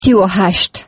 38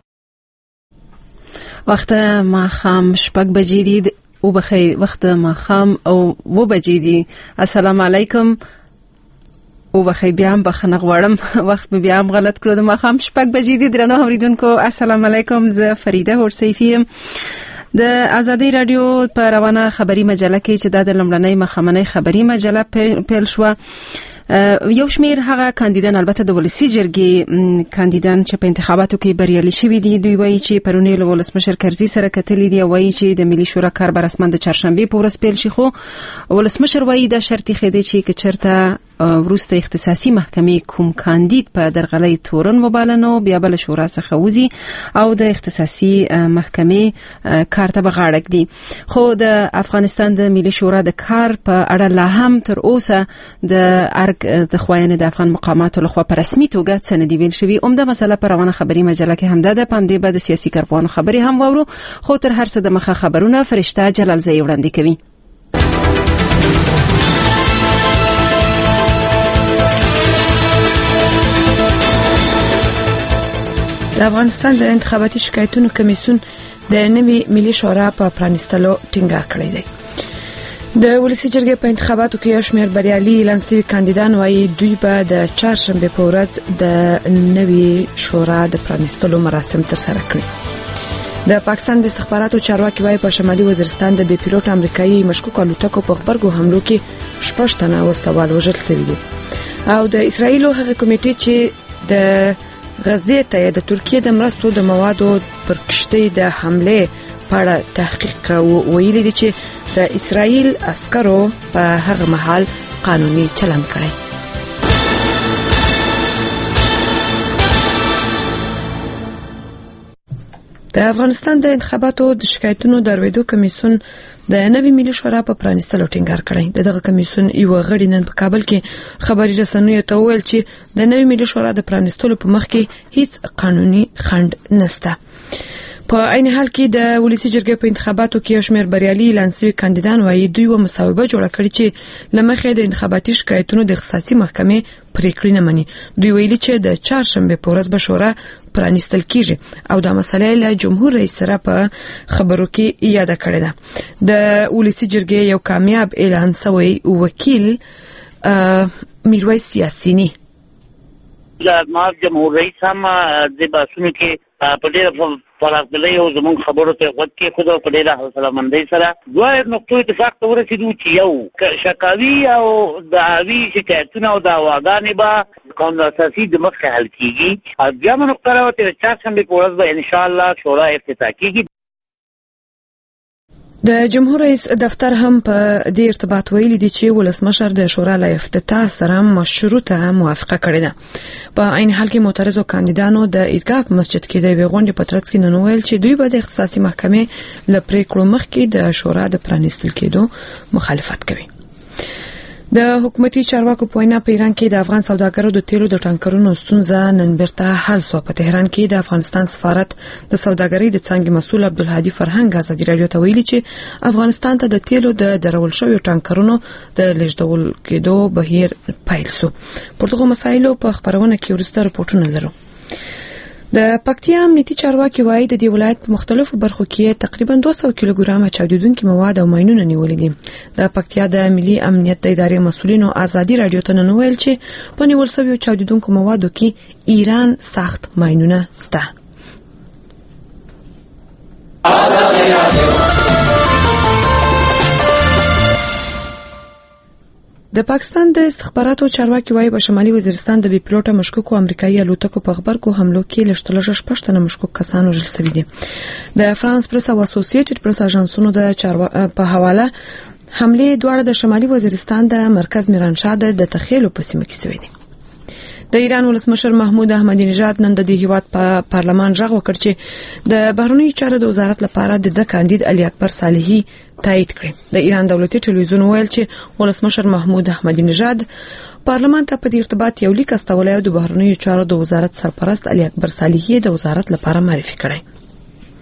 وخت ماښام 6 بجې دي او بخیر وخت ماښام او 2 بجې دي. السلام علیکم او بخیر بیا هم بخنه غواړم وخت بیا هم غلط کړو. د ماښام 6 بجې دي. درنو اوریدونکو السلام علیکم. زه فریده هورسیفی د آزادی رادیو په روانه خبری مجله کې چې د لومړنۍ مخامنۍ خبری مجله پیل شو. یو شمیر هغه کاندیدان البته د ولسی جرګې کاندیدان چې په انتخاباتو کې بریالي شوي دي دوی وایي چې پرونی له ولسمشر کرزي سره کتلې دي او وایي چې د ملي شورا کار به رسما د چهارشنبه په ورځ پیل شي. خو ولسمشر وایي دا شرطي خېده چې چرته وروسته اختصاصي محکمې کوم کاندید په درغلۍ تورن وبالنو بیا بل شورا څخه وځي او د اختصاصي محکمې کار ته بغاړک دي. خو د افغانستان د ملي شورا د کار په اړه لا هم تر اوسه د د خوایانه د افغان مقاماتو لخوا په رسمي توګه څه نه دی ویل شوی. عمده مسله پر روانه خبری مجله کې همدا ده. پام دې به د سیاسي کارپوهانو خبري هم وورو. خو تر هر څه د مخه خبرونه فرشته جلالزئی وړاندې کوي. د افغانستان د انتخاباتي شکایتونو کمیسیون د نوي ملي شورا په پرانیستلو ټینګار کړی دی. د ولسی جرګې په انتخاباتو کې شمیر بریالي اعلان شوي کاندیدان وايي دوی به د چهارشنبه په ورځ د نوي شورا د پرانیستلو مراسم ترسره کړي. د پاکستان د استخباراتو چارواکي وايي په شمالي وزیرستان د بي پیلوټ امریکایي مشکوک الوتکو په خبرګو حملو کې 6 تنه وسوال وژل شوي دي. او د اسرایل هغه کمیټې چې د غزې ته د ترکیه د مرستو د موادو پر کشتۍ د حمله په اړه تحقیق ویلي دي چې د اسرائیل عسکرو په هغه مهال قانوني چلند کړی. د افغانستان د انتخاباتو د شکایتونو د اورېدو کمیسیون د نوي ملي شورا په پرانیستلو ټینګار کړی. دغه کمیسیون یو غړي نن په کابل کې خبري رسنیو ته وویل چې د نوي ملي شورا د پرانیستلو په مخ کې هیڅ قانوني خنډ نشته. په عین حال کې د ولسی جرګې په انتخاباتو کې شمیر بریالي اعلان شوي کاندیدان وايي دوی و مصوبه جوړه کړې چې لمخې د انتخاباتي شکایتونو د اختصاصي محکمې پریکړې نه مني. دوی ویلي چې د چهارشنبه په ورځ به شورا پرانیستل کیږي او دا مسله له جمهور رئیس سره په خبرو کې یاد کړې ده. د ولسی جرګې یو کامیاب اعلان شوی وکیل میرویس یاسینی ما جمهور رئیس هم د باسونو کې په ډېر پراخدلې او زموږ خبرو ته وخت کې خود په ډېر حوصله مندۍ سره دوه نقطو اتفاق ته ورسېدو چې یو شکاوي او دعوی شکایتونه او دعواګانې به قانون اساسي د مخه حل کیږي. بیا موږ نقطه راوته چې چهارشنبه په ورځ به ان شاء الله شورا افتتاح کیږي. د جمهور رئیس دفتر هم په دې ارتباط ویلي دی چې ولسمشر د شورا له افتتاح سره مشروطه موافقه کړې ده. په عین حال کې معترضو کاندیدانو د عیدګاه په مسجد کې د غونډې په ترڅ کې نن ویل چې دوی به د اختصاصي محکمې له پریکړو مخکې د شورا د پرانیستل کېدو مخالفت کوي. د حکومتي چارواکو په وینا په ایران کې د افغان سوداګرو د تیلو د ټانکرونو ستونزه نن بیرته حل شو. په تهران کې د افغانستان سفارت د سوداګرۍ د څانګې مسؤل عبدالهادي فرهنګ ازادي رادیو ته ویلي چې افغانستان ته د تیلو د درول شویو ټانکرونو د لیږدول کېدو بهیر پیل شو. په دغه مسایلو په خبرونه کې ورسته راپورټونه لرو. د پکتیا امنیتي چارواکي وايي د دې ولایت په مختلفو برخو کې تقریبا 200 کیلوګرام چاودیدونکي مواد او ماینونه نیولې دي. د پکتیا د ملي امنیت د ادارې مسؤلینو آزادي رادیو ته نن ویل چې په نیول شویو چاودیدونکو موادو کې ایران سخت ماینونه شته. آزادي رادیو د پاکستان د استخباراتو چارواکي وايي په شمالي وزیرستان د بي پیلوټ مشکوک امریکایي الوتکو په خبرګو حملو کې لږ 6 تنه مشکوک کسان وژل شوي دي. د فرانس پریس او اسوسییټډ پریس اژانسونو د په حواله حمله دواړه د شمالي وزیرستان د مرکز میرانشاه د تخیلو په سیمه کې شوې دي. د ایران ولسمشر محمود احمدی نژاد نن د هیواد په پارلمان ژغ وکړ چې د بهرنیو چارو د وزارت لپاره د کاندید علي اکبر صالحي تایید کړ. د ایران دولتي ټلویزیون ویل چې ولسمشر محمود احمدی نژاد پارلمان ته په دې ارتباط یو لیک استولای او د بهرنیو چارو د وزارت سرپرست علي اکبر صالحي د وزارت لپاره معرفي کړی.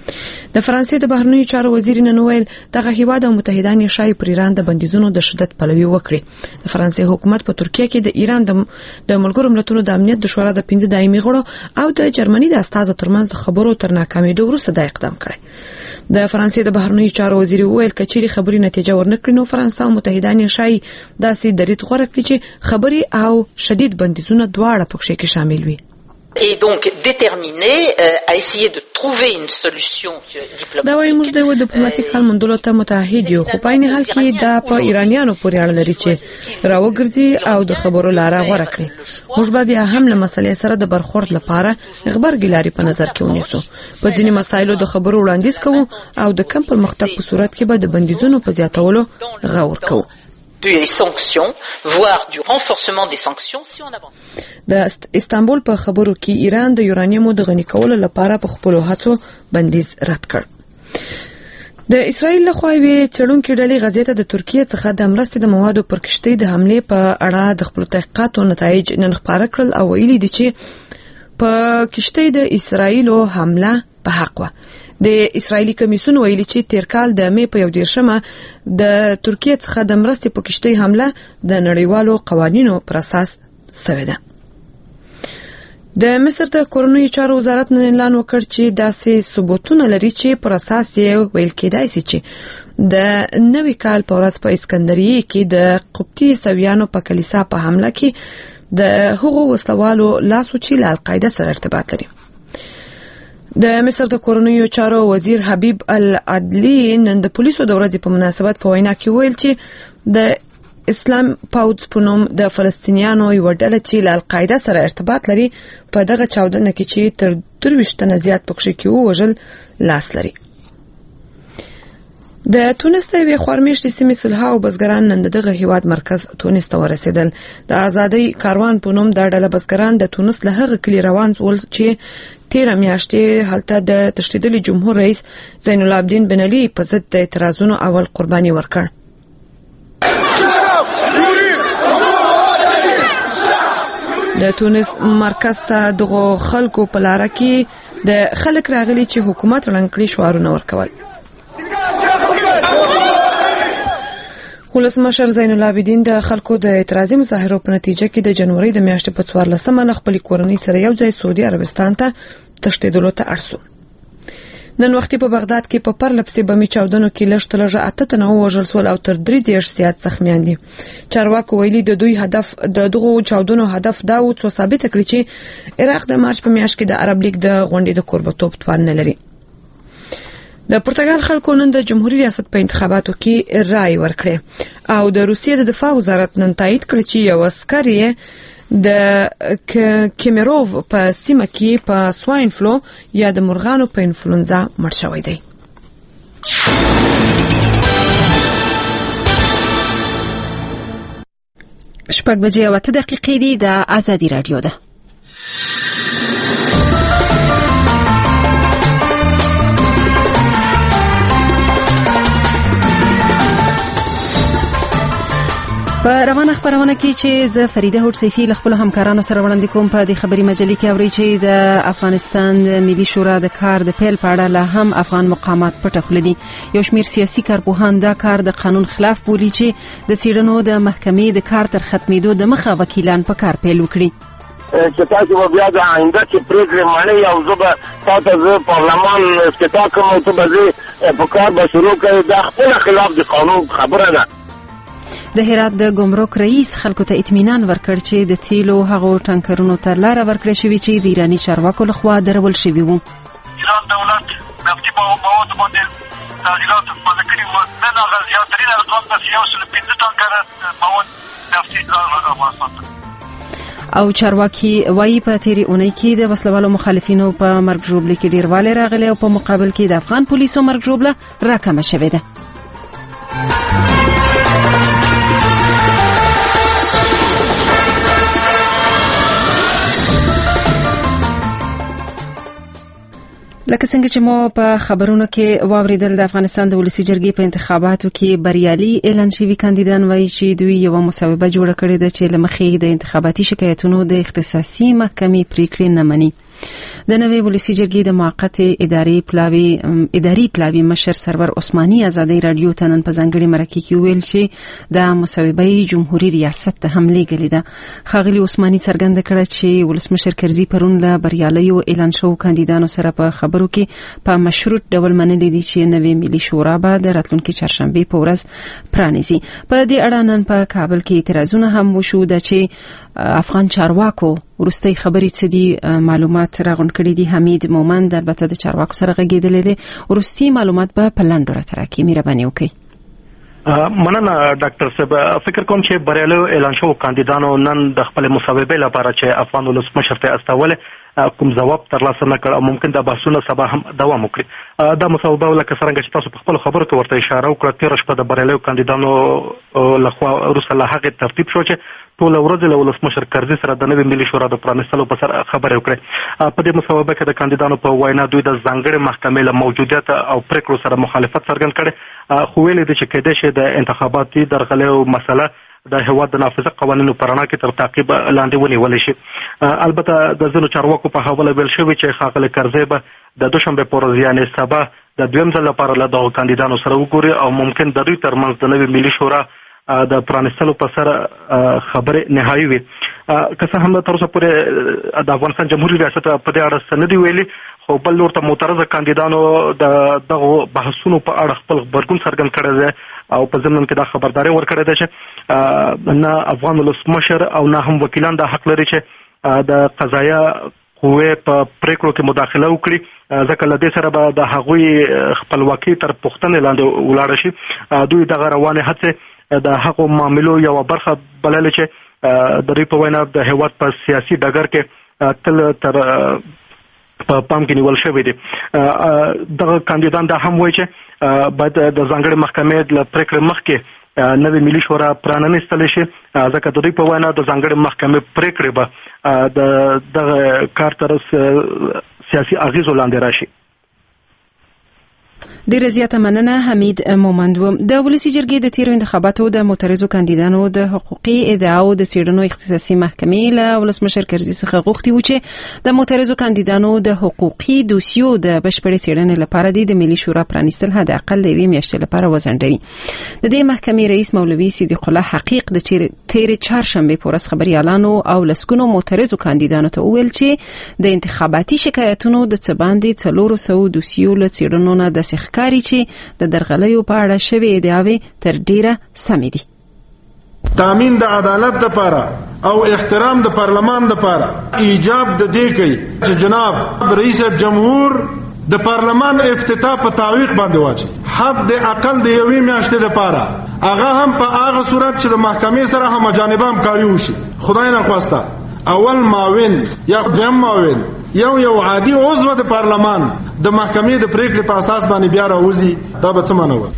د فرانسې د بهرنیو چارو وزیر نن ویل دغه هیواد او متحدان یې شای پر ایران د بندیزونو د شدت پلوي وکړي. د فرانسې حکومت په ترکیه کې د ایران د ملګرو ملتونو د امنیت د شورا د 15 دایمي غړو او د جرمني د استازو ترمنځ د خبرو تر ناکامېدو وروسته دا اقدام کړی. د فرانسې د بهرنیو چارو وزیر ویل کچېری خبري نتیجه ورنکړي نو فرانسه او متحدان یې شای داسې دریځ غوره کړي چې خبري او شدید بندیزونه دواړه پکې کې شامل وي. Et donc déterminé à essayer de trouver une solution diplomatique. دا وايي موږ د ډیپلوماټیک حل موندلو ته متعهد یو، خو په عین حال کې دا په ایرانیانو پورې اړه لري چې راوګرځي او د خبرو لاره غوره کړي. موږ به بیا هم له مسلې سره د برخورد لپاره غبرګي لارې په نظر کې ونیسو. په ځینې مسایلو د خبرو وړاندیز کوو او د کم پرمختګ په صورت کې به د بندیزونو په زیاتولو غور کوو. des sanctions, voire du renforcement des sanctions si on avance. د استانبول په خبرو کې ایران د یورانیوم د غني کولو لپاره په خپل هڅو بندیز رد کړ. د اسرایل لخوا وی چړونکو ډلې غزې ته د ترکیه څخه د مرستې د موادو پر کشتۍ د حمله په اړه د خپل تحقیقاتو نتایج نن خبره کړل او ویلي دي چې په کشتۍ د اسرایلو حمله په حق و. د اسرایلی کمیسیون ویلي چې تیر کال د مې په 11مه د ترکیه څخه د مرستې په کشتۍ حمله د نړیوالو قوانینو پر اساس شوې ده. د مصر د کورنیو چارو وزارت نن اعلان وکړ چې داسې ثبوتونه لري چې پر اساس یې ویل کېدای شي چې د نوي کال په ورځ په اسکندریه کې د قبطي سویانو په کلیسا په حمله کې د هغو وسلوالو لاسو چې له القاعده سره ارتباط لري. د مصر د کورنیو چارو وزیر حبیب العدلی نن د پولیسو د ورځې په مناسبت په وینا کې ویل چې د اسلام پاوز په نوم د فلسطینیانو یو ډله چې له القاعده سره ارتباط لري په دغه چاودنه کې چې تر 23 تنه زیات پکښې کې وژل لاس لري. د تونس د وی خورمیشتي سیمې صلح او بزګران نن دغه هیواد مرکز تونس ته ورسېدل. د ازادۍ کاروان په نوم د ډله بزګران د تونس له هغه کلی روان ول چې 13 میاشتې هلته د تشدیدي جمهور رئیس زین العابدین بن علي په ضد د اعتراضونو اول قرباني ورکړ. د تونس مرکز ته دغه خلکو په لار کې د خلک راغلي چې حکومت ړنګ شعارونه ورکول. ولسمشر زین العابدین د خلکو د اعتراضي مظاهرو په نتیجه کې د جنوري د میاشتې په 14مه خپل کورنۍ سره یو ځای سعودي عربستان ته تښتېدلو ته اړ شو. نن وختي په بغداد کې په پرلپسې بمي چاودنو کې لږ تر لږه 8 تنه وژل شول او تر 30 زیات زخمیان دي. چارواکو ویلي د دوی هدف د دغو چاودنو هدف دا و چې ثابت کړي چې عراق د مارچ په میاشت کې د عرب لیگ د غونډې د کوربتوب توان نه لري. د پرتګال خلکو نن د جمهوریت ریاست په انتخاباتو کې رائے ورکړه او د روسیې د دفاع وزارت نن تایید کړ چې یو عسکر د کیمیروف په سیمه کې په سواین فلو یا د مرغانو په انفلونزا مړ شوی دی. شپږ بجې او 8 دقیقې دي د آزادي رادیو ده. په روانه خبرونه کې چې زه فریده هوډ سیفی له خپل همکارانو سره وړاندې کوم په دې خبري مجلې کې اوري چې د افغانستان د ملي شورا د کار د پیل په اړه لا هم افغان مقامات پټ خولي دي. یو شمېر سیاسي کارپوهان دا کار د قانون خلاف بولي چې د سیړنو د محکمې د کار تر ختمېدو د مخه وکیلان په کار پیل وکړي. چې تاسو بیا د آینده چې پریکړې معنی او زه تاسو زه پارلمان استعفا کوم او ته به په کار به شروع کړئ دا خپل خلاف د قانون خبره ده. د هرات د ګمرک رئیس خلکو ته اطمینان ورکړ چې د تیلو هغو ټانکرونو ته لار ورکړې شوې چې د ایرانی چارواکو لخوا درول شوي وو. ایران دولت نفتي مواد باندې تعدیلات وضع کړي وو. نن هغه زیاترین ارقام د 115 ټانکره مواد نفتي افغانستان ته او چارواکي وایي په تیری اونۍ کې د وسلوالو مخالفینو په مرګ ژوبله کې ډیروالی راغلی او په مقابل کې د افغان پولیسو مرګ ژوبله راکمه شوې ده. لکه څنګه چې مو په خبرونو کې واوریدل د افغانستان د ولسی جرګې په انتخاباتو کې بریالي اعلان شوي کاندیدان وایي چې دوی یو مصوبه جوړه کړې ده چې لمخې د انتخاباتي شکایتونو د اختصاصي محکمې پریکړې نه مني. د نوې ولسی جرګې د موقت اداري پلاوی مشر سرور عثماني ازادي رادیو ته نن په ځانګړي مرکه کې ویل چې د مصوبې جمهوریت ریاست ته حمله کړې ده. ښاغلي عثماني څرګنده کړه چې ولسمشر کرزي پرون له بریالیو اعلان شوو کاندیدانو سره په خبرو کې په مشروط ډول منلي دي چې نوې ملي شورا به د راتلونکي چهارشنبه په ورځ پرانیزي. په دې اړه نن په کابل کې اعتراضونه هم وشو چې افغان چارواکو ورستۍ خبرې څه دي معلومات راغونډ کړي دي. حمید مومند البته د چارواکو سره غږېدلی دی. ورستي معلومات به په لنډو راته راکړي. مهرباني وکړئ. مننه ډاکټر صاحب. فکر کوم چې بریالیو اعلان شوو کاندیدانو نن د خپل مصوبې لپاره چې افغان ولسمشر ته استوله کوم جواب ترلاسه نه کړ او ممکن د بحثونو سبا هم دوام وکړي. دا مصوبه لکه څنګه چې تاسو په خپل خبرو کې ورته اشاره وکړه، تیر شپه د بریالیو کاندیدانو لخوا وروسته له هغې ترتیب شو چې ټول ورځ له ولسمشر کرزي سره د نوې ملي شورا د پرانیستلو په سر خبرې وکړې. په دې مصوبه کې د کاندیدانو په وینا دوی د ځانګړې محکمې له موجودیت او پریکړو سره مخالفت څرګند کړي، خو ویلي دي چې کېدای شي د انتخاباتي درغلیو مسله د هیواد د نافذه قوانینو په رڼا کې تر تعقیب لاندې ونیول شي. البته د ځینو چارواکو په حواله ویل شوی چې ښاغلی کرزي به د دوشنبه په ورځ یعنې سبا د دویم ځل لپاره له دغو کاندیدانو سره وګوري او ممکن د دوی ترمنځ د نوې ملي شورا د پرانیستلو په سر خبرې نهایي وي. که څه هم تر اوسه پورې د افغانستان جمهوریت ریاست په دې اړه څه نه دي ویلي، خو بل لور ته معترضه کاندیدانو د دغو بحثونو په اړه خپل غبرګون څرګند کړی دی او په ضمن کې دا خبرداري ورکړې ده چې نه افغان ولسمشر او نه هم وکیلان دا حق لري چې د قضایه قوې په پریکړو کې مداخله وکړي، ځکه له دې سره به د هغوی خپلواکي تر پوښتنې لاندې ولاړه شي. دوی دغه روانې هڅې د هغو معاملو یوه برخه بللې چې د دوی په وینا د هیواد په سیاسي ډګر کې تل تر په پام کې نیول شوی دی. دغه کاندیدان دا هم وایي چې باید د ځانګړې محکمې له پریکړې مخکې نوې ملي شورا پرانیستلی شي، ځکه د دوی په وینا د ځانګړې محکمې پریکړې به د دغه کار تر سیاسي اغیزو لاندې راشي. ډیره زیاته مننه. حمید مومند و. د ولسی جرګې د تیرو انتخاباتو د معترضو کاندیدانو د حقوقي ادعاو د څېړنو اختصاصي محکمې له ولسمشر کرزي څخه غوښتي و چې د معترضو کاندیدانو د حقوقي دوسیو د بشپړې څېړنې لپاره د ملي شورا پرانیستل حد اقل د 2 میاشتې لپاره وځنډوي. د دې محکمې رئیس مولوي صدیق الله حقیق د تیر چهارشنبه په ورځ خبريالانو او لسکونو معترضو کاندیدانو ته وویل چې د انتخاباتي شکایتونو د څه باندې 400 دوسیو له څېړنو نه د ښکاري چې د درغلیو په اړه شوې ادعاوې تر ډیره سمې دي. تامین د عدالت لپاره او احترام د پارلمان لپاره ایجاب د دې کوي چې جناب رئیس جمهور د پارلمان افتتاح په تعویق باندې واچي، حد اقل د 1 میاشتې لپاره، هغه هم په هغه صورت چې د محکمې سره هم جانبه همکاري وشي. خدای نه خواسته اول معاون یا دویم معاون یو عادي عضو د پارلمان د محکمې د پریکړې په اساس باندې بیا راوځي، دا به څه معنی و؟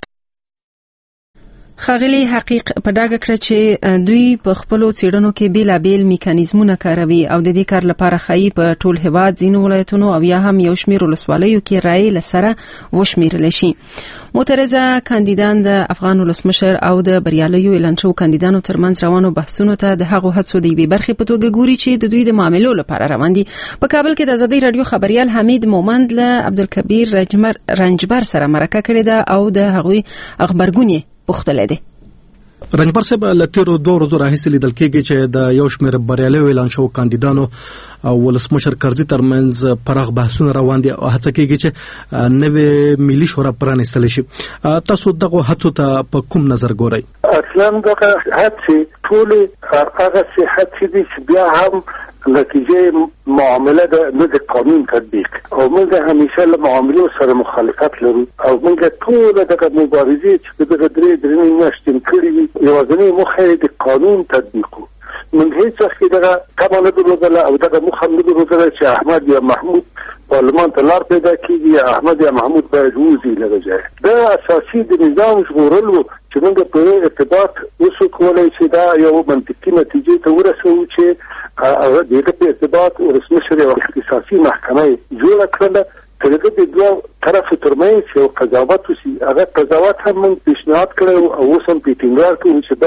ښاغلي حقیق په ډاګه کړه چې دوی په خپلو څېړنو کې بیلابیل میکانیزمونه کاروي او د دې کار لپاره ښایي په ټول هیواد ځینو ولایتونو او یا هم یو شمېر ولسوالیو کې رایې له سره وشمېرلی شي. معترضه کاندیدان د افغان ولسمشر او د بریالیو اعلان شوو کاندیدانو ترمنځ روانو بحثونو ته د هغو هڅو د یوې برخې په توګه ګوري چې د دوی د معاملو لپاره روان دي. په کابل کې د ازادي رادیو خبريال حمید مومند له عبدالکبیر رنجبر سره مرکه کړې ده او د هغوی خبرګون یې پوښتلی دی. رنجبر صاحب له تیرو 2 ورځو راهیسې لیدل کېږي چې د یو شمېر بریالیو اعلان شوو کاندیدانو او ولسمشر کرزي ترمنځ پراخ بحثونه روان دي او هڅه کېږي چې نوې ملي شورا پرانیستل شي. تاسو دغه هڅو ته په کوم نظر ګورئ؟ اصلا دغه هڅې ټولې هغه هڅې دي چې بیا هم نتیجه معامله د قانون تطبیق او موږ همیشه له معاملو سره مخالفت لرو او موږ ټول دغه مبارزې چې دغه درې میاشتې کړې وي یوازینی موخه د قانون تطبیق و. موږ هیڅ وخت دغه کمه نه درلودله او دغه موخه نه درلودله چې احمد یا محمود پارلمان ته لار پیدا کیږي یا احمد یا محمود باید ووځي له ځایه. دا اساسي د نظام ژغورل و چې موږ په ارتباط اوسو کولای چې دا یو منطقي نتیجې ته ورسوو چې دغه په ارتباط ولسمشر یو اختصاصي محکمه جوړه کړله چې د دوه طرفو ترمنځ یو قضاوت وشي. هغه قضاوت هم موږ پیشنهاد کړی او اوس هم په ټینګار کوو چې باید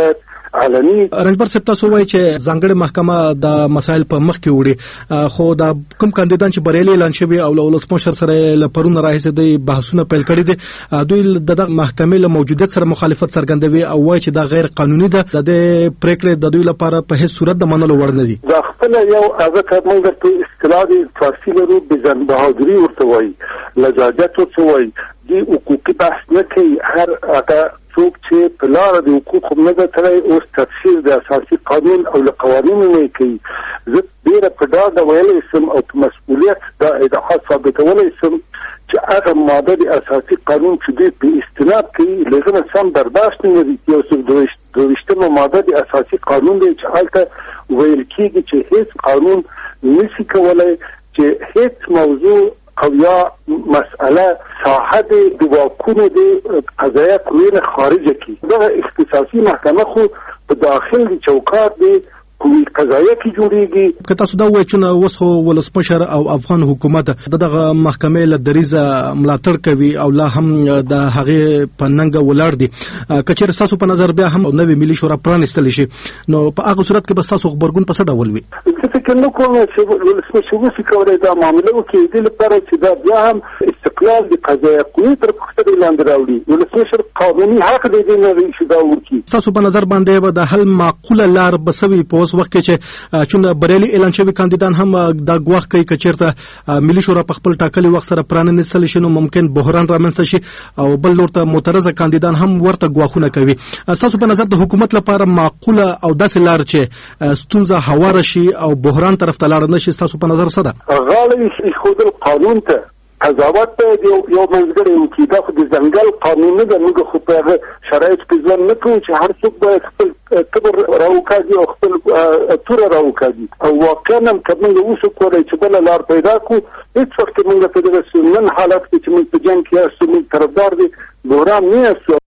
علني. رنجبر صاحب تاسو وایي چې ځانګړې محکمه د مسایل په مخ کې وړي، خو دا کوم کاندیدان چې بریالي اعلان شوي او ولسمشر سره لپرونه راهیسه د بحثونه پیل کړي دي، دوی د محکمې له موجودیت سره مخالفت څرګندوي او وایي چې دا غیر قانوني ده، د پریکړې د دوی لپاره په هیڅ صورت د منلو وړ نه دي. دا خپل یو هغه موږ ته اصطلاح دي فارسي لرو بزن بهادری ورته وایي، لجاجت ورته وایي، دی حقوقي بحث نه کوي. هر هغه څوک چې په لاره د حقوقو نه ده تللی اوس تفسیر د اساسي قانون او له قوانینو نه کوي. زه ډېره په ډاډه ویلی سم او په مسؤلیت دا ادعا ثابتولی سم چې هغه ماده د اساسي قانون چې دوی په استناد کوي له هغه نه سم برداشت نه لري. یو څو 22مه ماده د اساسي قانون دی چې هلته ویل کېږي چې هیڅ قانون نشي کولی چې هیڅ موضوع او یا مسئله ساحه د واکونو د قضایه قوې نه خارجه کی. دغه اختصاصي محکمه خو په داخل د چوکاټ د قوې قضایه کې جوړیږي. که تاسو دا وایئ چې اوس خو ولسمشر او افغان حکومت دغه محکمې له دریزه ملاتړ کوي او لا هم د هغې په ننګه ولاړ دي، که چېرې ستاسو په نظر بیا هم نوې ملي شورا پرانیستلی شي، نو په هغه صورت کې به ستاسو غبرګون په څه ډول وي؟ زه فکر نه کوم چې ولسمشر نشي کولی دا معامله وکړي، دې لپاره چې دا بیا هم استقلال د قضایه قوې تر پوښتنې لاندې راوړي. ولسمشر قانوني حق دی دې نه چې دا وکړي. ستاسو په نظر باندې به د حل معقوله لار به څه وي په اوس وخت کې چې چون بریالي اعلان شوي کاندیدان هم دا ګواښ کوي که چېرته ملي شورا په خپل ټاکلي وخت سره پرانیستلی شي نو ممکن بحران رامنځته شي، او بل لور ته معترضه کاندیدان هم ورته ګواښونه کوي. ستاسو په نظر د حکومت لپاره معقوله او داسې لار چې ستونزه هواره شي او بحران طرف ته لاړ نه شي، ستاسو په نظر څه ده؟ غاړه ایښودل قانون ته قضاوت ته یو منځګړی وکړي. دا خو د ځنګل قانون نه ده. موږ خو په هغه شرایطو کې ژوند نه کوو چې هر څوک باید خپل کبر راوکاږي او خپل توره راوکاږي. او واقعا هم که موږ اوس وکولی چې بله لار پیدا کړو، هېڅ وخت کې موږ په دغه نن حالت کې چې موږ په جنګ کې یاستو موږ طرفدار دي بحران نه یاستو.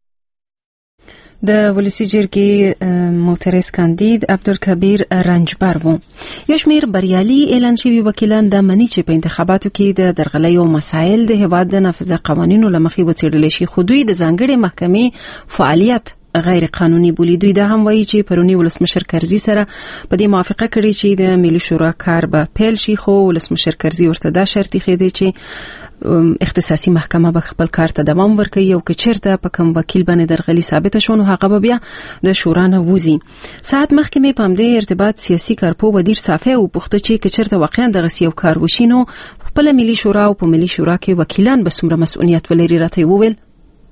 د ولسی جرګې معترض کاندید عبدالکبیر رنجبر وو. یو شمیر بریالي اعلان شوي وکیلان د مني چې په انتخاباتو کې د درغلیو مسایل د هیواد د نافذه قوانینو له مخې وڅېړل شي، خو دوی د ځانګړې محکمې فعالیت غیر قانوني بولی. دوی دا هم وایي چې پرونی ولسمشر کرزي سره په دې موافقه کړې چې د ملي شورا کار به پیل شي، خو ولسمشر کرزي ورته دا شرط ایښی چې اختصاصي محکمه به خپل کار ته دوام ورکوي او که چیرته په کوم وکیل باندې درغلي ثابته شو نو هغه به بیا د شورا نه وځي. ساعت مخکې مې په همدې ارتباط سیاسي کارپو ودیر صافی وپوښته چې که چیرته واقعا دغسې یو کار وشي نو خپله ملي شورا او په ملي شورا کې وکیلان به څومره مسؤلیت ولري. راته یې وویل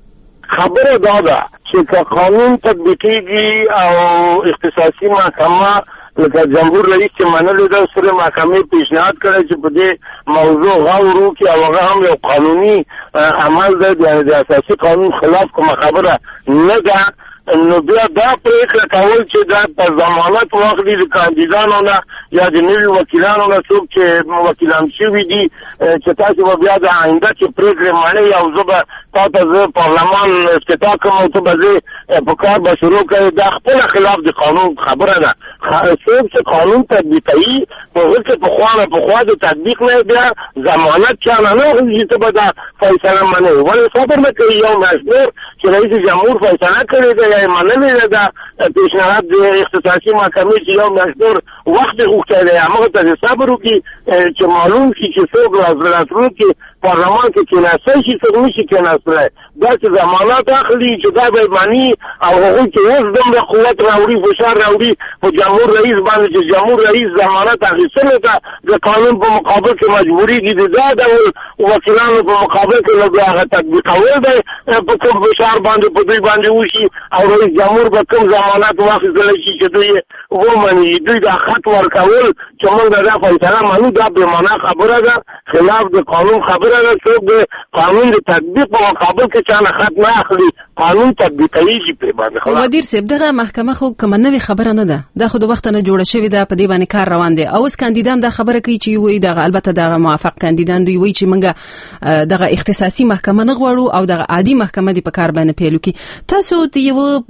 خبره دا ده چې که قانون تطبیقیږي او اختصاصي محکمه لکه جمهور رئیس چې منلو ده سره محکمې پیشنهاد کړی چې په دې موضوع غور وکړي او هغه هم یو قانوني عمل ده، یعنې د اساسي قانون خلاف کومه خبره نه ده، نو بیا دا پریکړه کول چې دا په ضمانت واخلي د کاندیدانو نه یا د نوي وکیلانو نه څوک چې وکیلان شوي دي چې تاسو به بیا د آینده چې پریکړې منئ او زه به تا ته زه پارلمان افتتاح کوم او ته به زه په کار به شروع کوې، دا خپله خلاف د قانون خبره ده. څوک چې قانون تطبیقوي په هغه کې پخوا د تطبیق نه بیا ضمانت چا نه اخلي چې ته به دا فیصله منې. ولې صبر نه کوي یو مشهور چې رئیس جمهور فیصله کړې ده یا منلې ده پیشنهاد د اختصاصي محکمې چې یو مشهور وخت غوښتی دی، همغه ته صبر وکړي چې معلوم شي چې څوک راتلونکي پارلمان کې کېناستی شي څوک نشي کېناستلی. دا چې ضمانات اخلي چې دا به مني او هغوی چې اوس دومره قوت راوړي فشار راوړي په جمهور رئیس باندې چې جمهور رئیس ضمانت اخیستلو ته د قانون په مقابل کې مجبورېږي د دا ډول وکیلانو په مقابل کې نو بیا هغه تطبیقول دی په کوم فشار باندې په دوی باندې وشي او رئیس جمهور به کوم ضمانات واخیستلی شي چې دوی ومني. دوی دا خط ورکول چې موږ دا فیصله منو دا بېمعنا خبره ده، خلاف د قانون خبره ده. څوک د قانون د تطبیق په مقابل کې چا نه خط نه اخلي، قانون تطبیقیږي پرې باندې. ودیر صاحب دغه محکمه خو کومه نوې خبره نه ده، دا خو د وخت نه جوړه شوې ده، په دې باندې کار روان دی. اوس کاندیدان دا خبره کوي چې وایي دغه البته دغه موافق کاندیدان دوی وایي چې موږ دغه اختصاصي محکمه نه غواړو او دغه عادي محکمه دی په کار باندې پیل وکړي. تاسو د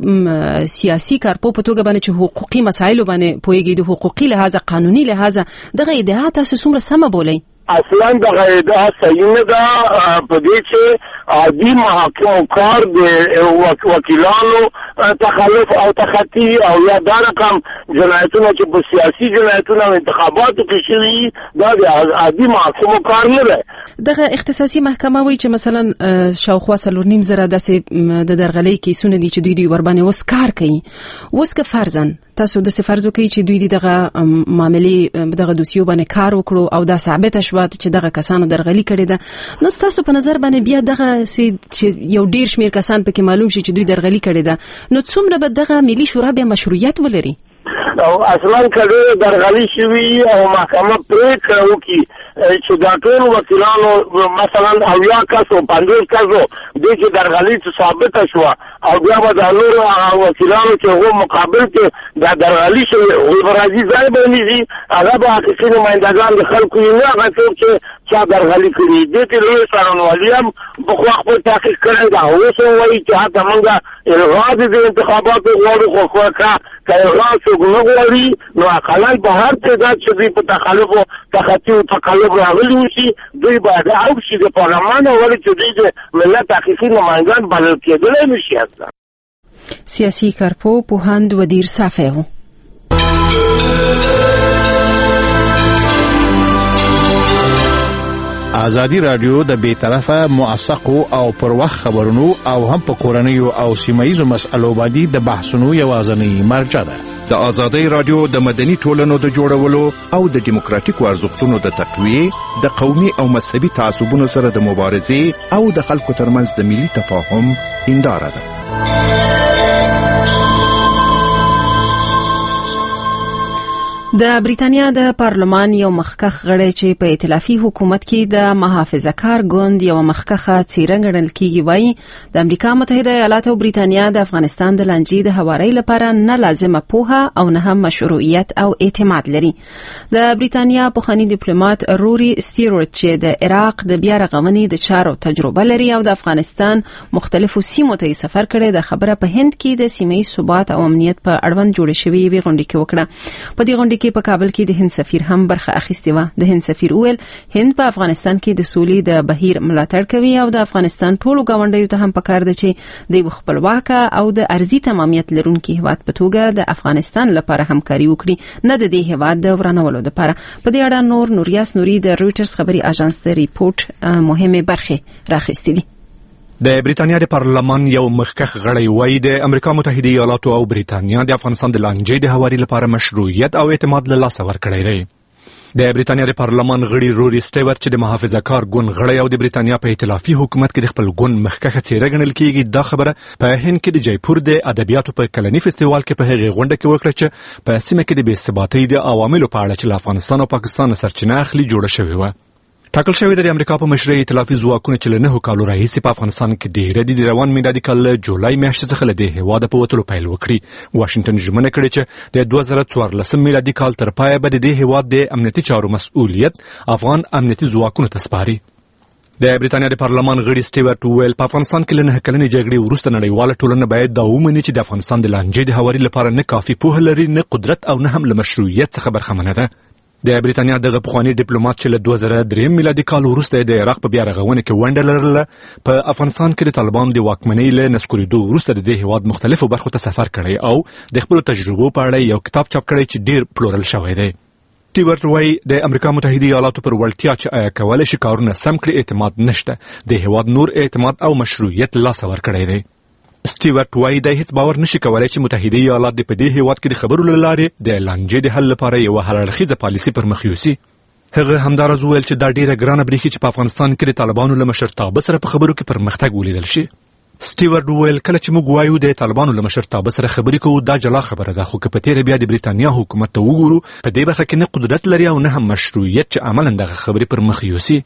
یو سیاسي کارپو په توګه باندې چې حقوقي مسایلو باندې پوهیږئ د حقوقي لحاظه قانوني لحاظه دغه ادعا تاسو څومره سمه بولئ؟ اصلا دغه ادعا صحیح نه ده په دې چې عادي محاکمو کار د وکیلانو تخلف او تخطي او یا دا رقم جنایتونه چې په سیاسي جنایتونه او انتخاباتو کې شوي دا د عادي محکمو کار نه دی. دغه اختصاصي محکمه وایي چې مثلا شاوخوا 4.5 داسې د درغلۍ کیسونه دي چې دوی ورباندې اوس کار کوي. اوس که فرضاً تاسو د فرض وکړئ چې دوی دغه معاملې دغه دوسیو باندې کار وکړو او دا ثابت شوه چې دغه کسانو درغلي کړې ده، نو تاسو په نظر باندې بیا دغه چې یو ډیر شمیر کسان پکې معلوم شي چې دوی درغلي کړې ده، نو څومره به دغه ملي شورا بیا مشروعیت ولري؟ او اصلا کله درغلي شوي او محکمه پریکړه وکړي چې دا ټول وکیلانو مثلا او یا کسو 50 کسو د چې درغلي ثابت شو او بیا به د نورو وکیلانو چې هغه مقابل کې دا درغلي شوي او راځي ځای باندې هغه به حقیقي نمائندگان د خلکو نه هغه چې چا درغلي کړي دي چې لوی څارنوالي هم په خپل تحقیق کړی دا اوس وایي چې هغه موږ الغاء د انتخاباتو غواړو خو الغاء څوک نه غواړي نو اقلال به هر تعداد چې دوی په تخلف او تخطي او تقلب راغلي وشي دوی باید او شي د پارلمان او چې دوی د ملت حقیقي نمائندگان بلل کېدلی نشي اصلا. سیاسي کارپو پوهاند ودیر صافی و. ازادي رادیو د بیطرفه موثقو او پر وخت خبرونو او هم په کورنیو او سیمایي مسألو باندې د بحثونو یوازنی مرجع ده. د ازادي رادیو د مدني ټولنو د جوړولو او د دیموکراتیکو ارزښتونو د تقویه، د قومي او مذهبي تعصبونو سره د مبارزې او د خلکو ترمنځ د ملي تفاهم هنداره ده. د بریتانیا د پارلمان یو مخکخ غړی چې په ائتلافي حکومت کې د محافظه‌کار ګوند یو مخکخه څیره ګڼل کیږي وایي د امریکا متحده ایالات او بریتانیا د افغانستان د لانجې د هواري لپاره نه لازمه پوهه او نه هم مشروعیت او اعتماد لري. د بریتانیا پخوانی ډیپلوماټ روري سټیورټ چې د عراق د بیا رغونې د چارو تجربه لري او د افغانستان مختلفو سیمو ته سفر کړی د خبره په هند کې د سیمې ثبات او امنیت په اړوند جوړ شوی وی غونډه کې وکړه. په دې غونډه کې په کابل کې د هند سفیر هم برخه اخیستې و. د هند سفیر ویل هند په افغانستان کې د سولې د بهیر ملاتړ کوي او د افغانستان ټولو ګاونډیو ته هم پکار ده چې د خپلواک او د ارضي تمامیت لرونکي هیواد په توګه د افغانستان لپاره همکاري وکړي، نه د دې هیواد د ورانولو لپاره. په دې اړه نوریاس نوري د رويټرز خبري اژانس ته ریپورت مهمه برخه راخستې دي. د بریتانیا د پارلمان یو مخکخ غړی وایي د امریکا متحده ایالاتو او بریتانیا د افغانستان د لانجې د هواري لپاره مشروعیت او اعتماد له لاسه ورکړی دی. د بریتانیا د پارلمان غړي روري سټیورټ چې د محافظه‌کار ګوند غړی او د بریتانیا په ائتلافي حکومت کې د خپل ګوند مخکخه څیره ګڼل کیږي دا خبره په هند کې د جیپور د ادبیاتو په کلنی فستیوال کې په هغه غونډه کې وکړه چې په سیمه کې د بې ثباتۍ د عواملو په اړه چې له افغانستان او پاکستان سرچینه اخلي جوړه شوې و. ټاکل شوی د امریکا په مشرۍ ائتلافي ځواکونو چې له 9 کالو راهیسې په افغانستان کې ډېر د روان میلادي کال جولای میاشتې څخه له دې هیواده په وتلو پیل وکړي. واشنگټن ژمنه کړې چې د 2014 میلادي کال تر پایه به د دې هیواد د امنیتي چارو مسؤلیت افغان امنیتي ځواکونو ته سپاري. د بریتانیا د پارلمان غړي سټیورټ ویل په افغانستان کې له 9 کلنې جګړې وروسته نړیواله ټولنه باید دا ومني چې د افغانستان د لانجې د هواري لپاره نه کافي پوهه لري، نه قدرت او نه هم له مشروعیت څخه برخمنه ده. د بریتانیا دغه پخوانی ډیپلوماټ چې له 2003 میلادي کال وروسته د عراق په بیا رغونه کې ونډه لرله، په افغانستان کې د طالبان د واکمنۍ له نسکورېدو وروسته د دې هیواد مختلفو برخو ته سفر کړی او د خپل تجربو په اړه یو کتاب چاپ کړی چې ډیر پلورل شوی دی. سټیورټ وایي د امریکا متحده ایالاتو پر وړتیا چې آیا کولای شي کارونه سم کړي اعتماد نشته، د هیواد نور اعتماد او مشروعیت لاسه ورکړی دی. سټیورټ وایي د هیڅ باور نشي کولای چې متحده ایالات د په دې هیواد کې د خبرو لارې د لانجې د حل لپاره یو هرړخیزه پالیسي پر مخ یوسي. هغه همدارز ویل چې دا ډیره ګرانه بریښي چې په افغانستان کې د طالبانو له مشرتابه سره په خبرو کې پرمختګ ولیدل شي. سټیورټ ویل کله چې موږ وایو د طالبانو له مشرتابه سره خبرې کوو دا جلا خبره ده، خو که په تیره بیا د بریتانیا حکومت ته وګورو په دې برخه کې نه قدرت لري او نه هم مشروعیت چې عملاً دغه خبرې پر مخ یوسي.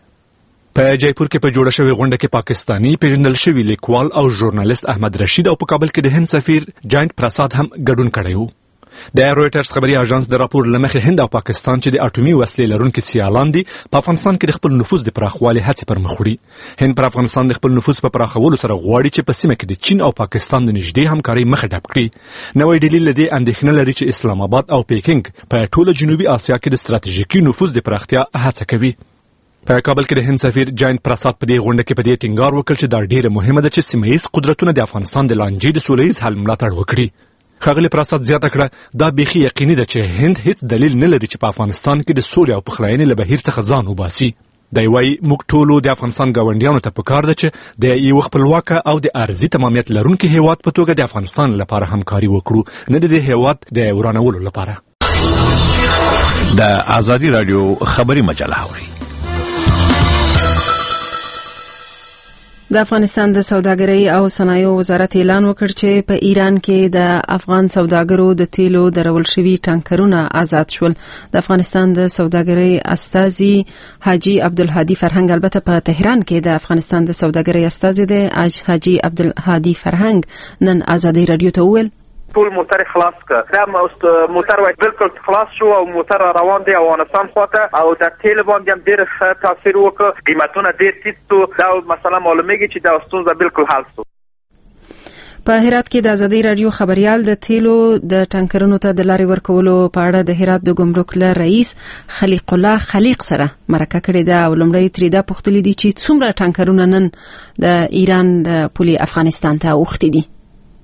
په جیپور کې په جوړه شوې غونډه کې پاکستانی پیژندل شوی لیکوال او ژورنالیست احمد رشید او په کابل کې د هند سفیر جاینت پرساد هم ګډون کړی و. د رويټرز خبري اژانس د راپور لمخې هند او پاکستان چې د اټومي وسلې لرونکي سیالان دي په افغانستان کې د خپل نفوذ د پراخوالي هڅې پر مخ وړي. هند پر افغانستان د خپل نفوذ په پراخولو سره غواړي چې په سیمه کې د چین او پاکستان د نږدې همکارۍ مخه ډب کړي. نوې ډیلی له دې اندېښنه لري چې اسلام آباد او پیکینګ په ټوله جنوبي اسیا کې د ستراتیژیکي نفوذ د پراختیا هڅه کوي. په کابل کې د هند سفیر جاینت پرساد په دې غونډه کې په دې ټینګار وکړ چې دا ډیره مهمه ده چې سیمه ییز قدرتونه د افغانستان د لانجې د سوله ییز حل ملاتړ وکړي. ښاغلي پرساد زیاته کړه دا بیخي یقیني ده چې هند هیڅ دلیل نه لري چې په افغانستان کې د سولې او پخلاینې له بهیر څخه ځان وباسي. دی وایي موږ ټولو د افغانستان ګاونډیانو ته پکار ده چې د یو خپلواکه او د ارضي تمامیت لرونکي هیواد په توګه د افغانستان لپاره همکاري وکړو، نه د دې هیواد د ورانولو لپاره. د ازادي رادیو خبري مجله اوري. د افغانستان د سوداګرۍ او صنایعو وزارت اعلان وکړ چې په ایران کې د افغان سوداګرو د تیلو درول شوي ټانکرونه آزاد شول. د افغانستان د سوداګرۍ استازي حاجی عبدالهادي فرهنګ البته په تهران کې د افغانستان د سوداګرۍ استازي دی حاجی عبدالهادي فرهنګ نن ازادي رادیو ته وویل ټول موټر خلاص کړ. دا موټر وای بالکل خلاص شو او موټر روان دی افغانستان خواته او د تیل باندې هم ډېر ښه تاثیر وکړ. قیمتونه ډېر ټیټ شو. دا مثلا معلومیږي چې دا ستونزه بالکل حل شو. په هرات کې د ازادي رادیو خبريال د تیلو د ټانکرونو ته د لارې ورکولو په اړه د هرات د ګمرک له رئیس خلیق الله خلیق سره مرکه کړې ده او لومړی ترې دا پوښتلې دي چې څومره ټانکرونه نن د ایران د پولي افغانستان ته اوښتي دي.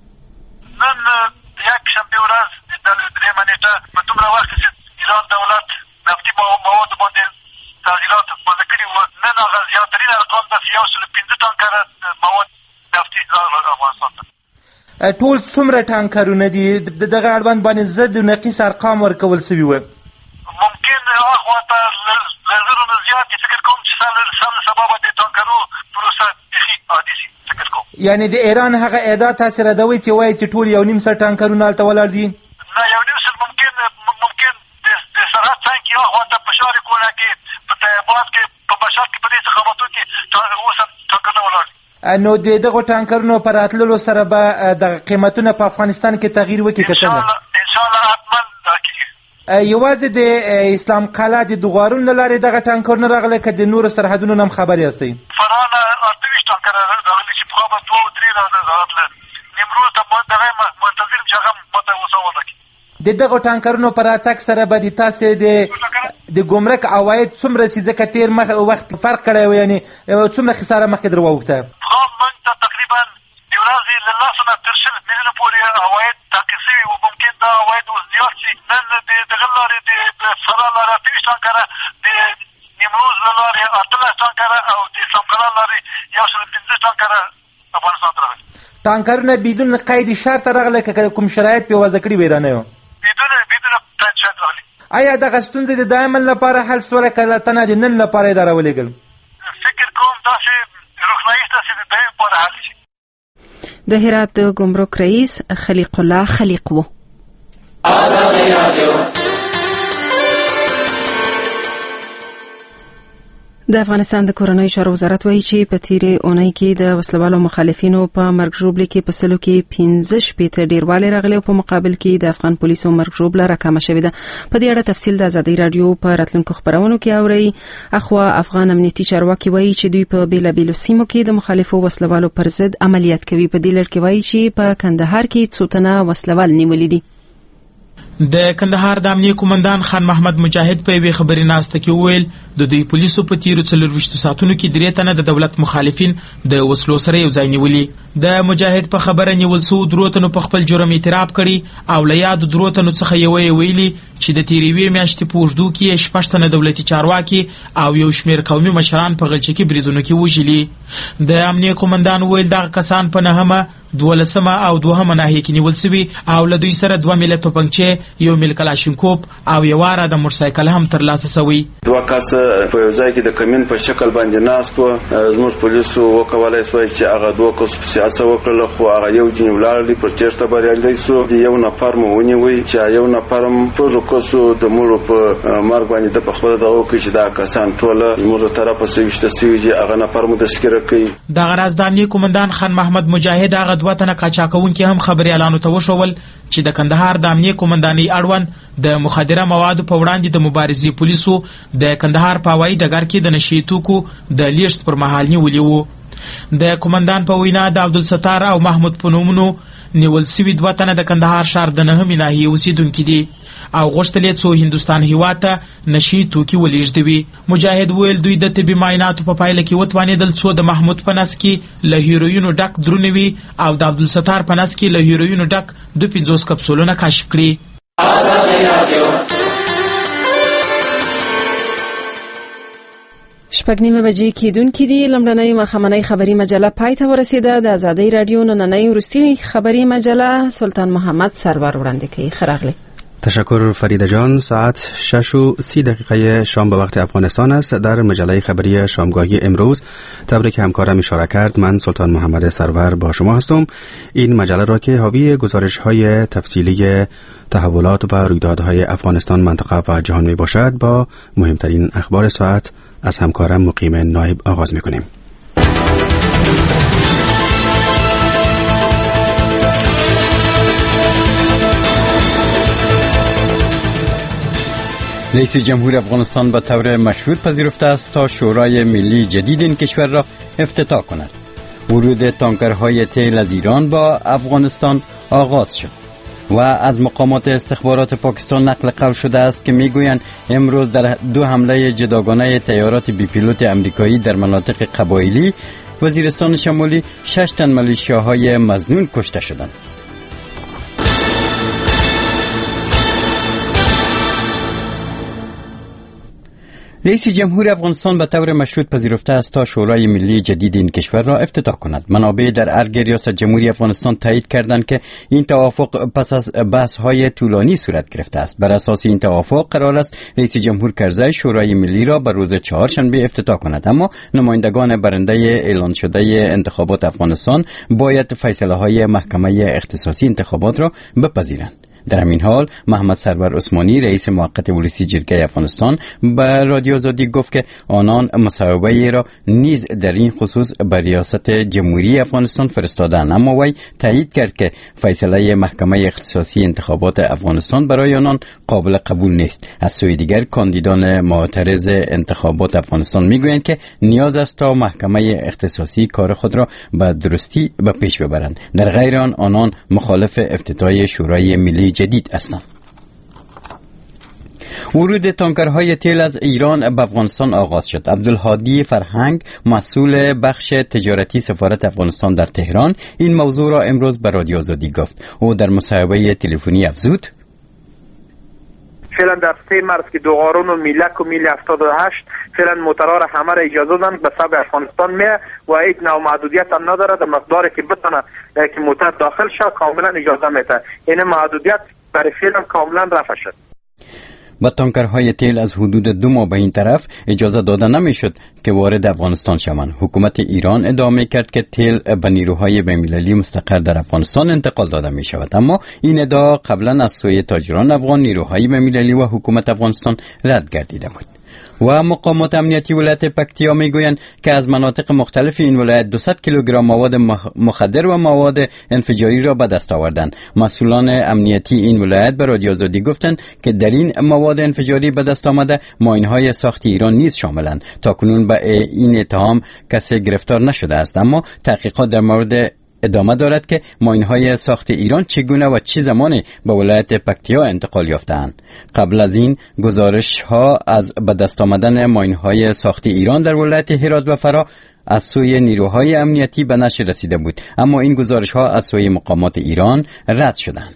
نن یک شنبه ورځ د درېیمه نیټه په دومره وخت کې ایران دولت نفتي مواد باندې تعدیلات وضع کړي وو. نن هغه زیاترین ارقام د 115 ټانکره مواد نفتي راغلل افغانستان ته. ټول څومره ټانکرونه دي دغه اړوند باندې زد او نقیص ارقام ورکول شوي وو؟ ممکن هغه ته لزرو نه زیات فکر کوم چې سم سبب د ټانکرو پروسه بخي عادي شي. فکر کوم یعنی د ایران هغه اعداد تاسو را دوی چې وایي چې ټول 1.5 ټانکرونه هلته ولاړ دي؟ نه 1.5 ممکن د سرحد څنګه یو هغه ته فشار کوونه کې په طیبات کې په بشر کې په دې څخه کې اوس ټانکرونه ولاړ دي. نو دغه ټانکرونو پر راتللو سره به د قیمتونه په افغانستان کې تغییر وکړي که څنګه؟ ان شاء الله حتما کیږي. یوازې د اسلام قلعه د دغوارون له لارې دغه ټانکرونه راغله که د نورو سرحدونو نه هم خبر یاستئ؟ فرانه 28 ټانکره راغلي چې پخوا به 2-3 راتلل. نیمروز ته دغه منتظر چې هغه ماته وسوله کړي. د دغه ټانکرونو پر راتګ سره به د تاسې د ګمرک عواید څومره شي ځکه تېر وخت فرق کړی و، یعنې څومره خساره مخکې در واوښته؟ موږ ته تقریبا د ورځې له 100 نه تر 100 میلیونه پورې عواید تعقیب شوي وو. ممکن دا عواید اوس زیات شي. نن د دغه لارې د فراه لارې 28 ټانکره، د نیمروز له لارې 18 ټانکره او د اسلام قلعه لارې 115 ټانکره افغانستان ته راغلي. ټانکرونه بدون قید شرط راغله که کوم شرایط پې وضع کړي وي رانه؟ بدون قید شرط راغلي. آیا دغه ستونزې د دایما لپاره حل شوله که تنه د نن لپاره یې دا راولېږل؟ فکر کوم داسې روښنایي شته چې د دایم لپاره حل شي. د هرات د ګمرک رئیس خلیق الله خلیق وو. ازادي رادیو د افغانستان د کورنۍ چارو وزارت وایي چې په تیرې اونۍ کې د وسلوالو مخالفینو په مرګ ژوبلې کې په سلو کې 15 شپېته ډیروالی راغلی او په مقابل کې د افغان پولیسو مرګ ژوبله راکمه شوې ده. په دې اړه تفصیل د ازادي رادیو په راتلونکو خبرونو کې اورئ. اخوا افغان امنیتي چارواکي وایي چې دوی په بیلابیلو سیمو کې د مخالفو وسلوالو پر ضد عملیات کوي. په دې لړ کې وایي چې په کندهار کې څو تنه وسلوال نیولي دي. د کندهار د امنیه قومندان خان محمد مجاهد په یوه خبري ناسته کې وویل د دوی پولیسو په تیرو 24 ساعتونو کې 3 تنه د دولت مخالفین د وسلو سره یو ځای نیولي. د مجاهد په خبره نیول سو 3 تنو په خپل جرم اعتراف کړي او له یاد 3 تنو څخه یو ویلي چې د تیریوي میاشتې په اوږدو کې 6 تنه دولتي چارواکي او یو شمیر قومي مشران په غلچکي بریدونو کې وژلي. د امنیه قومندان ویل دغه کسان په نهمه 12 او 2 ناحیه کې نیول شوي او له دوی سره 2 ملي توپنچې، یو ملي کلاشینکوف او یو واره د موټرسایکل هم ترلاسه شوی. 2 کس په یو ځای کې د کمین په شکل باندې ناست و. زموږ پولیسو وکولای شوی چې هغه 2 کس په سیاست وکړل، خو هغه یو جن ولاړ دی پر چیرته بریالي شو. یو نفر مو ونیوي چې یو نفر هم په کسو د مړو په مرګ باندې د خپل دغه کې چې دا کسان ټول زموږ طرفه سويشته سوي دي. هغه نفر مو تذکره کوي. د غراز د امنیه قومندان خان محمد مجاهد هغه 2 تنه قاچاقونکي هم خبري اعلان ته وشول چې د کندهار د امنیه قومندانۍ اړوند د مخدره موادو په وړاندې د مبارزې پولیسو د کندهار په هوایي ډګر کې د نشي توکو د لیږد پر مهال نیولي وو. د قومندان په وینا د عبدالستار او محمود په نومونو نیول سوي 2 تنه د کندهار ښار د 9 ناحیې اوسیدونکي دي او غوښتل یې څو هندوستان هیواد ته نشي توکي ولېږدوي. مجاهد وویل دوی د طبي معایناتو په پایله کې وتوانېدل څو د محمود په نس کې له هیروینو ډک درونې وي او د عبدالستار په نس کې له هیروینو ډک 250 کپسولونه کشف کړي. شپږ نیمه بجې کېدونکې دي. لومړنۍ ماښامنۍ خبري مجله پای ته ورسېده. د ازادۍ راډیو نننۍ وروستۍ خبري مجله سلطان محمد سرور وړاندې کوي. ښه راغلی. تشکر فریده جان. ساعت 6:30 شام به وقت افغانستان است. در مجله خبری شامگاهی امروز طوری که همکارم اشاره کرد من سلطان محمد سرور با شما هستم. این مجله را که حاوی گزارش‌های تفصیلی تحولات و رویدادهای افغانستان، منطقه و جهان می باشد، با مهمترین اخبار ساعت از همکارم مقیم نایب آغاز می کنیم. رئیس جمهور افغانستان به طور مشروط پذیرفته است تا شورای ملی جدید این کشور را افتتاح کند. ورود تانکرهای تیل از ایران با افغانستان آغاز شد و از مقامات استخبارات پاکستان نقل قول شده است که میگویند امروز در 2 حمله جداگانه طیارات بی پیلوت امریکایی در مناطق قبایلی وزیرستان شمالی 6 تن ملیشیاهای مظنون کشته شدند. رئیس جمهور افغانستان به طور مشروط پذیرفته است تا شورای ملی جدید این کشور را افتتاح کند. منابع در ارگ ریاست جمهوری افغانستان تایید کردند که این توافق پس از بحث‌های طولانی صورت گرفته است. بر اساس این توافق قرار است رئیس جمهور کرزی شورای ملی را بر روز چهارشنبه افتتاح کند، اما نمایندگان برنده اعلان شده انتخابات افغانستان باید فیصله‌های محکمه اختصاصی انتخابات را بپذیرند. در همین حال محمد سرور عثمانی رئیس موقت ولسی جرگه افغانستان به رادیو آزادی گفت که آنان مصوبه را نیز در این خصوص به ریاست جمهوری افغانستان فرستادند، اما وی تایید کرد که فیصله محکمه اختصاصی انتخابات افغانستان برای آنان قابل قبول نیست. از سوی دیگر کاندیدان معترض انتخابات افغانستان میگویند که نیاز است تا محکمه اختصاصی کار خود را به درستی به پیش ببرند، در غیر آنان مخالف افتتاح شورای ملی جدید هستند. ورود تانکرهای تیل از ایران به افغانستان آغاز شد. عبدالهادی فرهنگ مسئول بخش تجارتی سفارت افغانستان در تهران این موضوع را امروز به رادیو آزادی گفت. او در مصاحبه تلفنی افزود: فعلا در 3 مارس که دوغارون و میلک و میل 78 فعلا موترها را همه را اجازه دادن به سب افغانستان میه و هیچ نوع محدودیت هم نداره. در مقداری که بتونه که موتر داخل شه کاملا اجازه میده. این محدودیت برای فعلا کاملا رفع شد. با تانکرهای تیل از حدود 2 ماه به این طرف اجازه داده نمیشد که وارد افغانستان شوند. حکومت ایران ادعا کرد که تیل به نیروهای بین‌المللی مستقر در افغانستان انتقال داده می شود، اما این ادعا قبلا از سوی تاجران افغان، نیروهای بین‌المللی و حکومت افغانستان رد گردیده بود. و مقامات امنیتی ولایت پکتیا میگویند که از مناطق مختلف این ولایت 200 کیلوگرم مواد مخدر و مواد انفجاری را به دست آوردند. مسئولان امنیتی این ولایت به رادیو آزادی گفتند که در این مواد انفجاری به دست آمده ماین‌های ساخت ایران نیز شاملند. تاکنون به این اتهام کسی گرفتار نشده است، اما تحقیقات در مورد ادامه دارد که ماین‌های ساخت ایران چگونه و چه زمانی به ولایت پکتیا انتقال یافتند. قبل از این گزارش‌ها از به دست آمدن ماین‌های ساخت ایران در ولایت هرات و فرا از سوی نیروهای امنیتی به نشر رسیده بود، اما این گزارش‌ها از سوی مقامات ایران رد شدند.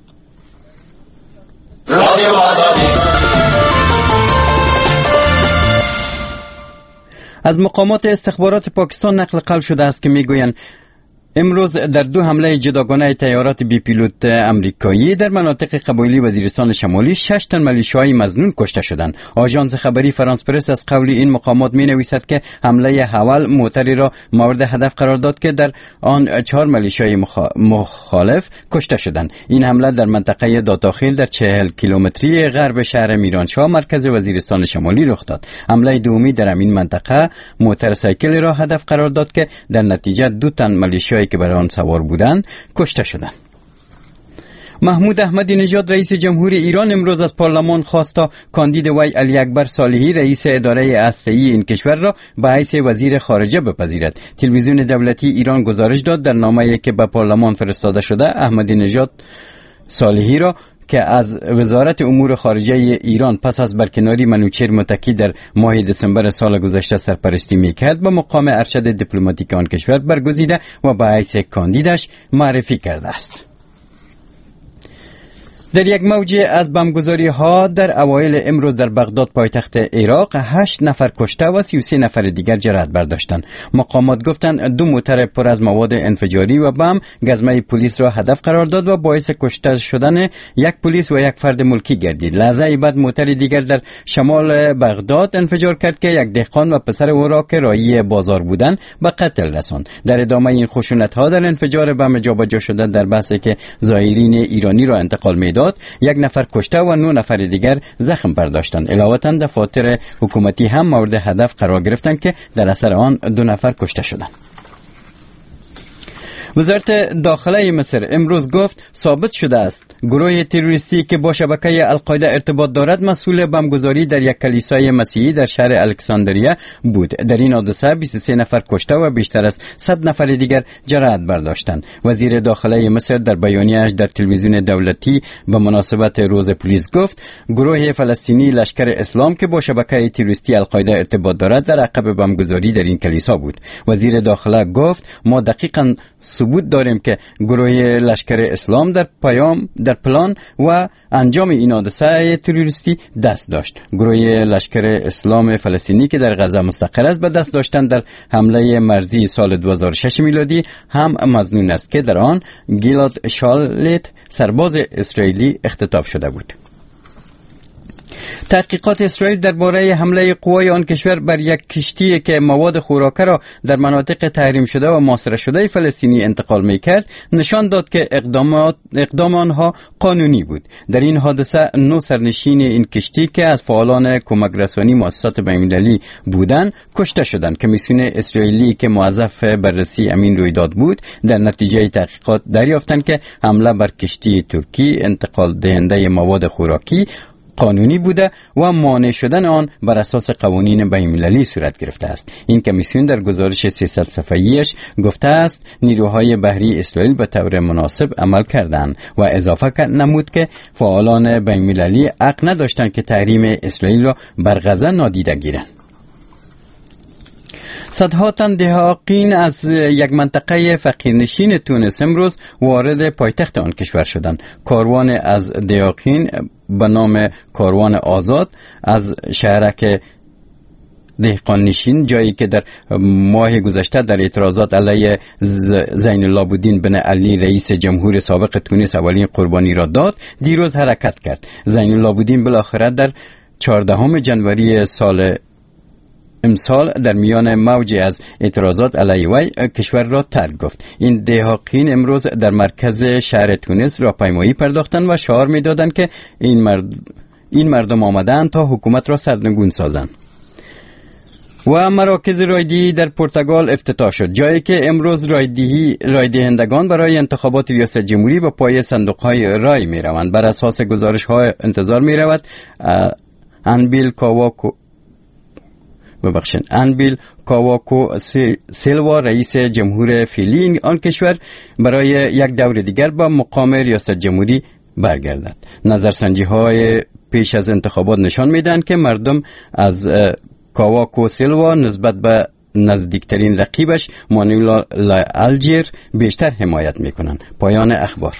از مقامات استخبارات پاکستان نقل قول شده است که میگویند امروز در 2 حمله جداگانه طیارات بی پیلوت امریکایی در مناطق قبایلی وزیرستان شمالی 6 تن ملیشیای مظنون کشته شدند. آژانس خبری فرانس پرس از قول این مقامات می نویسد که حمله اول موتری را مورد هدف قرار داد که در آن 4 ملیشیای مخالف کشته شدند. این حمله در منطقه داتاخیل در 40 کیلومتری غرب شهر میرانشاه مرکز وزیرستان شمالی رخ داد. حمله دومی در این منطقه موتورسایکل را هدف قرار داد که در نتیجه 2 تن ملیشیای که بر آن سوار بودند کشته شدند. محمود احمدی نژاد رئیس جمهوری ایران امروز از پارلمان خواست تا کاندید وی علی اکبر صالحی رئیس اداره هسته‌ای این کشور را به حیث وزیر خارجه بپذیرد. تلویزیون دولتی ایران گزارش داد در نامه‌ای که به پارلمان فرستاده شده احمدی نژاد صالحی را که از وزارت امور خارجه ایران پس از برکناری منوچهر متکی در ماه دسامبر سال گذشته سرپرستی میکرد به مقام ارشد دیپلماتیک آن کشور برگزیده و به حیث کاندیدش معرفی کرده است. در یک موج از بمبگذاری ها در اوایل امروز در بغداد پایتخت عراق 8 نفر کشته و 33 نفر دیگر جراحت برداشتند. مقامات گفتند 2 موتر پر از مواد انفجاری و بم گزمه پلیس را هدف قرار داد و باعث کشته شدن یک پلیس و یک فرد ملکی گردید. لحظه بعد موتر دیگر در شمال بغداد انفجار کرد که یک دهقان و پسر او را که راهی بازار بودند به قتل رساند. در ادامه این خشونت ها در انفجار بم جابجا شده در بحثی که زائرین ایرانی را انتقال می‌داد 1 نفر کشته و 9 نفر دیگر زخم برداشتند. علاوه دفاتر حکومتی هم مورد هدف قرار گرفتند که در اثر آن 2 نفر کشته شدند. وزارت داخله مصر امروز گفت ثابت شده است گروه تروریستی که با شبکه القاعده ارتباط دارد مسئول بمبگذاری در یک کلیسای مسیحی در شهر الکساندریه بود. در این حادثه 23 نفر کشته و بیشتر از 100 نفر دیگر جراحت برداشتند. وزیر داخله مصر در بیانیه‌اش در تلویزیون دولتی به مناسبت روز پلیس گفت گروه فلسطینی لشکر اسلام که با شبکه تروریستی القاعده ارتباط دارد در عقب بمبگذاری در این کلیسا بود. وزیر داخله گفت ما دقیقاً ثبوت داریم که گروه لشکر اسلام در پلان و انجام این حادثه تروریستی دست داشت. گروه لشکر اسلام فلسطینی که در غزه مستقر است به دست داشتن در حمله مرزی سال 2006 میلادی هم مظنون است که در آن گیلاد شالت سرباز اسرائیلی اختطاف شده بود. تحقیقات اسرائیل درباره حمله قوای آن کشور بر یک کشتی که مواد خوراکه را در مناطق تحریم شده و محاصره شده فلسطینی انتقال می‌کرد نشان داد که اقدام آنها قانونی بود. در این حادثه 9 سرنشین این کشتی که از فعالان کمک رسانی مؤسسات بین‌المللی بودند کشته شدند. کمیسیون اسرائیلی که موظف بررسی همین رویداد بود در نتیجه تحقیقات دریافتند که حمله بر کشتی ترکی انتقال دهنده مواد خوراکی قانونی بوده و مانع شدن آن بر اساس قوانین بین‌المللی صورت گرفته است. این کمیسیون در گزارش 300 صفحه‌ایش گفته است نیروهای بحری اسرائیل به طور مناسب عمل کردند و اضافه نمود که فعالان بین‌المللی حق نداشتند که تحریم اسرائیل را بر غزه نادیده گیرند. صدها تن دهاقین از یک منطقه فقیرنشین تونس امروز وارد پایتخت آن کشور شدند. کاروان از دهاقین به نام کاروان آزاد از شهرک دهقان نشین، جایی که در ماه گذشته در اعتراضات علیه زین العابدین بن علی رئیس جمهور سابق تونس اولین قربانی را داد، دیروز حرکت کرد. زین العابدین بالاخره در 14 جنوری سال امسال در میان موج از اعتراضات علیه وی کشور را ترک گفت. این دهاقین امروز در مرکز شهر تونس راهپیمایی پرداختند و شعار می‌دادند که این مردم آمدند تا حکومت را سرنگون سازند. و مراکز رایدهی در پرتغال افتتاح شد، جایی که امروز رایدهندگان برای انتخابات ریاست جمهوری به پای صندوق‌های رای می‌روند. بر اساس گزارش‌ها انتظار می‌رود انبیل کاواکو سیلوا رئیس جمهور فعلی آن کشور برای یک دور دیگر با مقام ریاست جمهوری برگردد. نظرسنجی‌های پیش از انتخابات نشان می‌دهند که مردم از کاواکو سیلوا نسبت به نزدیکترین رقیبش مانوئل آلجیر بیشتر حمایت می‌کنند. پایان اخبار.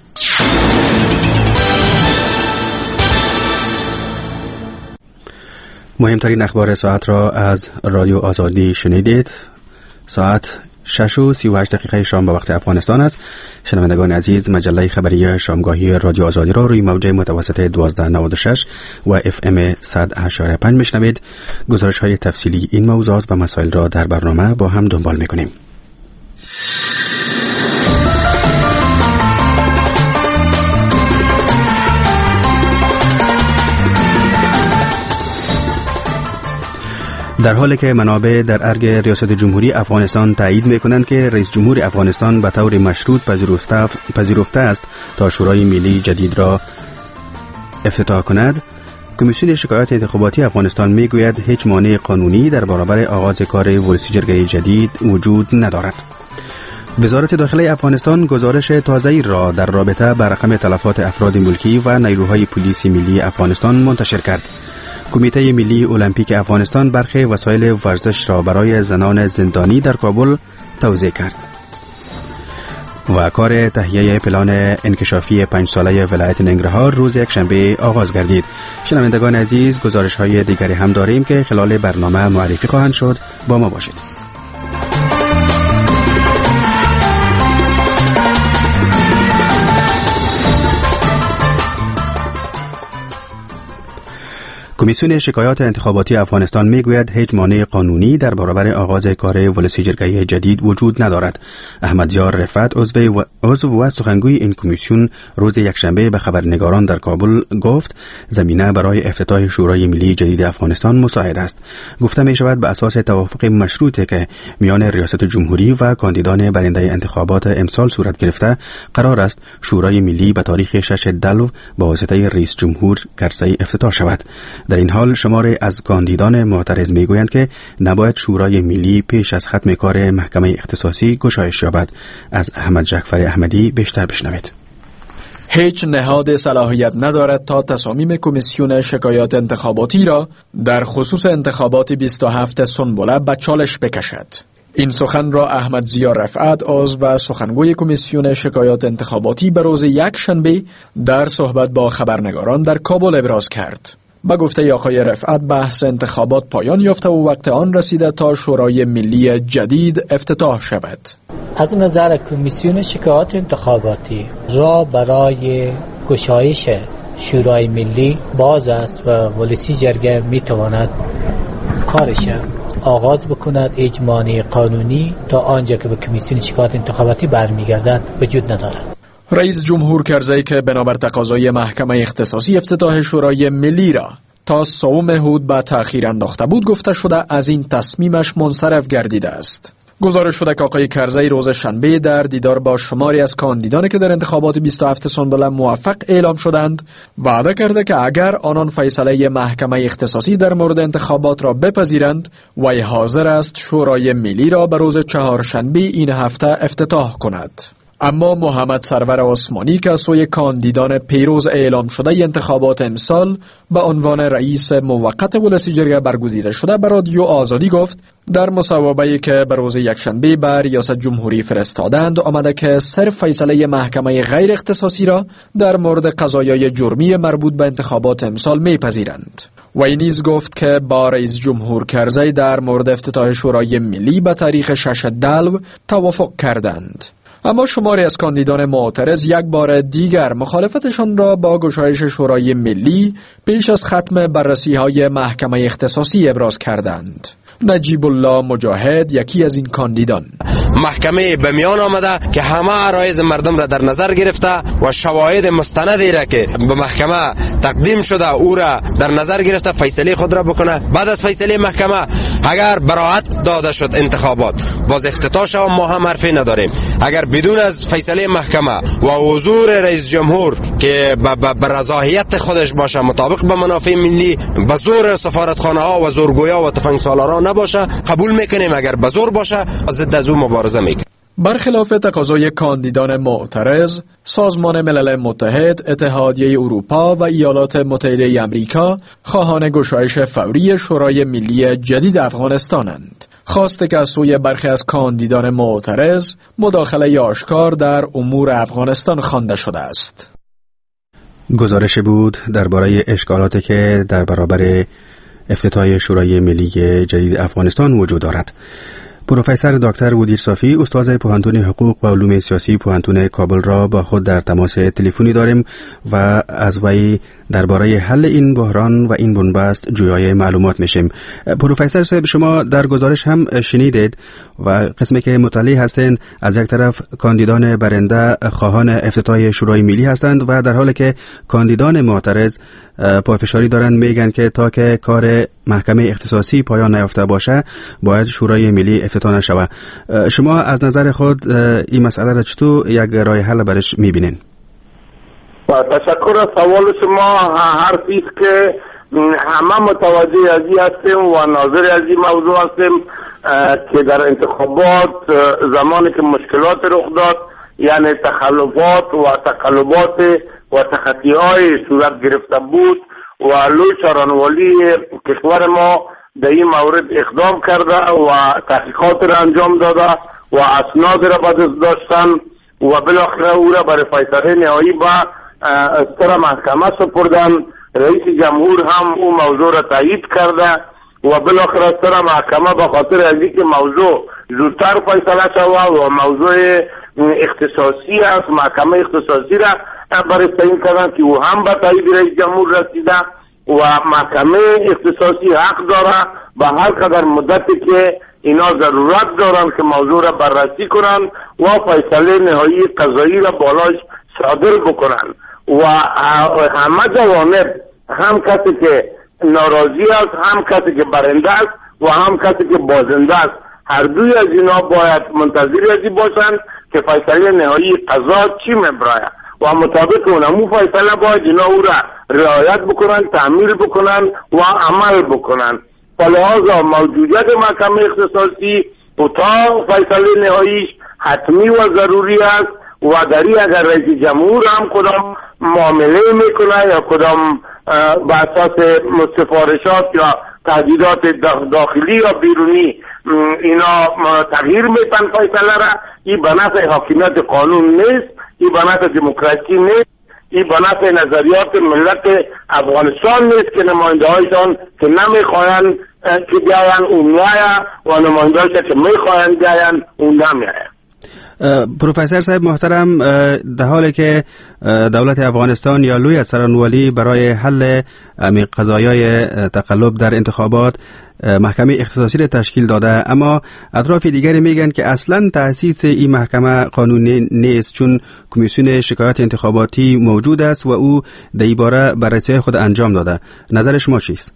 مهمترین اخبار ساعت را از رادیو آزادی شنیدید. ساعت 6:38 شام به وقت افغانستان است. شنوندگان عزیز، مجله خبری شامگاهی رادیو آزادی را روی موج متوسط 1296 و FM 100.5 میشنوید. گزارش‌های تفصیلی این موضوعات و مسائل را در برنامه با هم دنبال می‌کنیم. در حالی که منابع در ارگ ریاست جمهوری افغانستان تایید می‌کنند که رئیس جمهور افغانستان به طور مشروط پذیرفته است تا شورای ملی جدید را افتتاح کند، کمیسیون شکایات انتخاباتی افغانستان میگوید هیچ مانع قانونی در برابر آغاز کار ورودی جرگه جدید وجود ندارد. وزارت داخله افغانستان گزارش تازه‌ای را در رابطه با رقم تلفات افراد ملکی و نیروهای پلیس ملی افغانستان منتشر کرد. کمیته ملی المپیک افغانستان برخی وسایل ورزش را برای زنان زندانی در کابل توزیع کرد. و کار تهیه پلان انکشافی 5 ساله ولایت ننگرهار روز یکشنبه آغاز گردید. شنوندگان عزیز، گزارش‌های دیگری هم داریم که خلال برنامه معرفی خواهند شد. با ما باشید. کمیسیون شکایات انتخاباتی افغانستان میگوید هیچ مانع قانونی در برابر آغاز کار ولسی جرگه جدید وجود ندارد. احمدیار رفعت عضو و سخنگوی این کمیسیون روز یکشنبه به خبرنگاران در کابل گفت زمینه برای افتتاح شورای ملی جدید افغانستان مساعد است. گفته می شود به اساس توافق مشروطه که میان ریاست جمهوری و کاندیدان برنده انتخابات امسال صورت گرفته، قرار است شورای ملی به تاریخ 6 دلو با واسطه رئیس جمهور کرزی افتتاح شود. در این حال شماری از کاندیدان معترض میگویند که نباید شورای ملی پیش از ختم کار محکمه اختصاصی گشایش یابد. از احمد جعفر احمدی بیشتر بشنوید. هیچ نهاد صلاحیت ندارد تا تصامیم کمیسیون شکایات انتخاباتی را در خصوص انتخابات 27 سنبله به چالش بکشد. این سخن را احمد ضیا رفعت عضو و سخنگوی کمیسیون شکایات انتخاباتی به روز یکشنبه در صحبت با خبرنگاران در کابل ابراز کرد. با گفته آقای رفعت بحث انتخابات پایان یافته و وقت آن رسیده تا شورای ملی جدید افتتاح شود. از نظر کمیسیون شکایات انتخاباتی راه برای گشایش شورای ملی باز است و ولسی جرگه می تواند کارش آغاز بکند. اجماعی قانونی تا آنجا که به کمیسیون شکایات انتخاباتی برمیگردد وجود ندارد. رئیس جمهور کرزی که بنابر تقاضای محکمه اختصاصی افتتاح شورای ملی را تا 3 هود به تأخیر انداخته بود، گفته شده از این تصمیمش منصرف گردیده است. گزارش شده که آقای کرزی روز شنبه در دیدار با شماری از کاندیدانی که در انتخابات 27 سنبله موفق اعلام شدند وعده کرده که اگر آنان فیصله محکمه اختصاصی در مورد انتخابات را بپذیرند، وی حاضر است شورای ملی را به روز چهارشنبه این هفته افتتاح کند. اما محمد سرور عثمانی که از سوی کاندیدان پیروز اعلام شده انتخابات امسال به عنوان رئیس موقت ولسی جرگه برگزیده شده به رادیو آزادی گفت در مصوبه‌ای که به روز یکشنبه به ریاست جمهوری فرستادند آمده که صرف فیصله محکمه غیر اختصاصی را در مورد قضایای جرمی مربوط به انتخابات امسال میپذیرند. وی نیز گفت که با رئیس جمهور کرزی در مورد افتتاح شورای ملی به تاریخ 6 دلو توافق کردند. اما شماری از کاندیدان معترض یک بار دیگر مخالفتشان را با گشایش شورای ملی پیش از ختم بررسی‌های محکمه اختصاصی ابراز کردند. نجیب الله مجاهد یکی از این کاندیدان: محکمه به میان آمده که همه عرایض مردم را در نظر گرفته و شواهد مستندی را که به محکمه تقدیم شده او را در نظر گرفته فیصله خود را بکنه. بعد از فیصله محکمه اگر براءت داده شد انتخابات باز افتتاح شود، ما هم حرفی نداریم. اگر بدون از فیصله محکمه و حضور رئیس جمهور که به رضایت خودش باشه مطابق به منافع ملی به زور سفارتخانه ها و زورگویا و تفنگسالاران نباشه قبول میکنیم، اگر به زور باشه ضد از او مبارزه میکنیم. برخلاف تقاضای کاندیدان معترض، سازمان ملل متحد، اتحادیه اروپا و ایالات متحده آمریکا خواهان گشایش فوری شورای ملی جدید افغانستانند. خواسته که از سوی برخی از کاندیدان معترض مداخله آشکار در امور افغانستان خوانده شده است. گزارش بود درباره اشکالاتی که در برابر افتتاح شورای ملی جدید افغانستان وجود دارد. پروفسور دکتر ودیر صافی، استاد پوهنتون حقوق و علوم سیاسی پوهنتون کابل را با خود در تماس تلفنی داریم و از وی درباره حل این بحران و این بنبست جویای معلومات میشیم. پروفسور صاحب، شما در گزارش هم شنیدید و قسمی که مطلع هستند از یک طرف کاندیدان برنده خواهان افتتاح شورای ملی هستند و در حالی که کاندیدان معترض پافشاری دارند میگن که تا که کار محکمه اختصاصی پایان نیافته باشه باید شورای ملی افتتاح نشود. شما از نظر خود این مسئله را چطور یک راه حل برش میبینین؟ تشکر از سوال شما. حرفی است که همه متوجه از این هستیم و ناظر از این موضوع هستیم که در انتخابات زمانی که مشکلات رخ داد، یعنی تخلفات و تقلبات و تخطی‌های صورت گرفته بود و لوی چارانوالی کشور ما در این مورد اقدام کرده و تحقیقات را انجام داده و اسناد را به دست داشتن و بالاخره او را برای فیصله نهایی به سر محکمه سپردن. رئیس جمهور هم او موضوع را تایید کرده و بالاخره سر محکمه به خاطر از اینکه موضوع زودتر فیصله شود و موضوع اختصاصی است، محکمه اختصاصی را برای تعیین کردن که او هم به تایید رئیس جمهور رسیده و محکمه اختصاصی حق داره به هر قدر مدتی که اینا ضرورت دارن که موضوع را بررسی کنن و فیصله نهایی قضایی را بالاش صادر بکنن و همه جوانب، هم کسی که ناراضی است، هم کسی که برنده است و هم کسی که بازنده است، هر دوی از اینا باید منتظر ازی باشند که فیصله نهایی قضا چی میبراید و مطابق اونمو فیصله باید اینا او را رعایت بکنن، تعمیل بکنن و عمل بکنن. فلحاظا موجودیت محکمه اختصاصی و تا فیصله نهاییش حتمی و ضروری است و دری اگر رئیس جمهور هم کدام معامله میکنه یا کدام به اساس سفارشات یا تهدیدات داخلی یا بیرونی اینا تغییر میتن فیصله را، این به نفع حاکمیت قانون نیست، این به نفع دموکراسی نیست، این به نفع نظریات ملت افغانستان نیست که نماینده هایشان که نمیخواین که بیاین اون میاید و نماینده هایشان که میخواین بیاین اون نمیاید. پروفسور صاحب محترم، در حالی که دولت افغانستان یا لوی سرانوالی برای حل قضایای تقلب در انتخابات محکمه اختصاصی را تشکیل داده، اما اطراف دیگری میگن که اصلا تأسیس این محکمه قانونی نیست چون کمیسیون شکایات انتخاباتی موجود است و او در این باره بررسی خود انجام داده. نظر شما چیست؟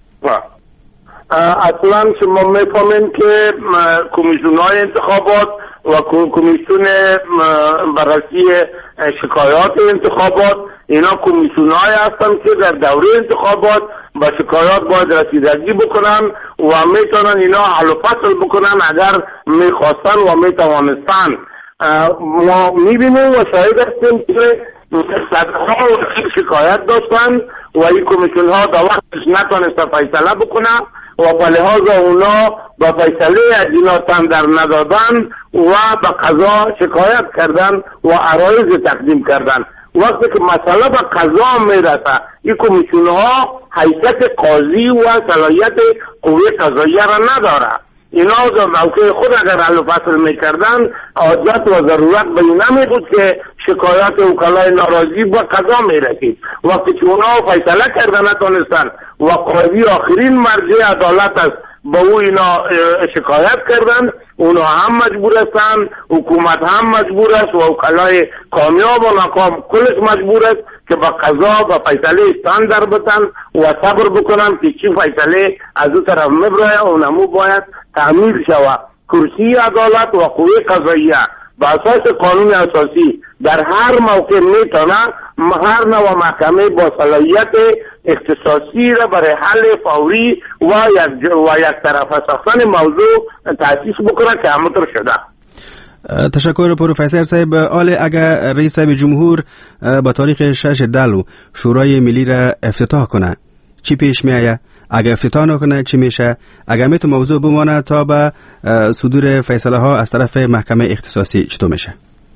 اصلا شما میفهمین که کمیسیون های انتخابات و کمیسیون بررسی شکایات انتخابات اینا کمیسیون های هستن که در دوره انتخابات با شکایات باید رسیدگی بکنن و میتونن اینا حل و فصل بکنن اگر میخواستن و میتوانستن. ما میبینیم و شاهد هستیم که صدها شکایت داشتن و این کمیسیون ها در وقتش نتونسته فیصله بکنن و به لحاظ اونا با فیصله از اینا تن در ندادن و به قضا شکایت کردن و عرایض تقدیم کردن. وقتی که مسئله به قضا میرسه این کمیسیون ها حیثیت قاضی و صلاحیت قوه قضاییه را نداره. اینا در موقع خود اگر حل و فصل میکردن حاجت و ضرورت به این نمیبود که شکایات وکلای ناراضی به قضا میرسید. وقتی که اونا فیصله کردن نتونستن و قاضی آخرین مرجع عدالت است با او اینا شکایت کردن، اونا هم مجبور هستن، حکومت هم مجبور است و وکلای کامیاب و ناکام کلش مجبور است که با قضا و فیصله استان در بتن و صبر بکنن که چی فیصله از او طرف مبرای اونمو باید تعمیل شود. کرسی عدالت و قوه قضاییه با اساس قانون اساسی در هر موقع میتونه هر نوع محکمه با صلاحیت اختصاصی را برای حل فوری و یک طرفه ساختن موضوع تأسیس بکنه که همونطور شده. تشکر پروفسور صاحب. آله اگر رئیس جمهور با تاریخ 6 دلو شورای ملی را افتتاح کنه چی پیش میآید؟ اگر افتتاح نکنه چی میشه؟ اگر میتونه موضوع بمانه تا به صدور فیصله ها از طرف محکمه اختصاصی چطور میشه؟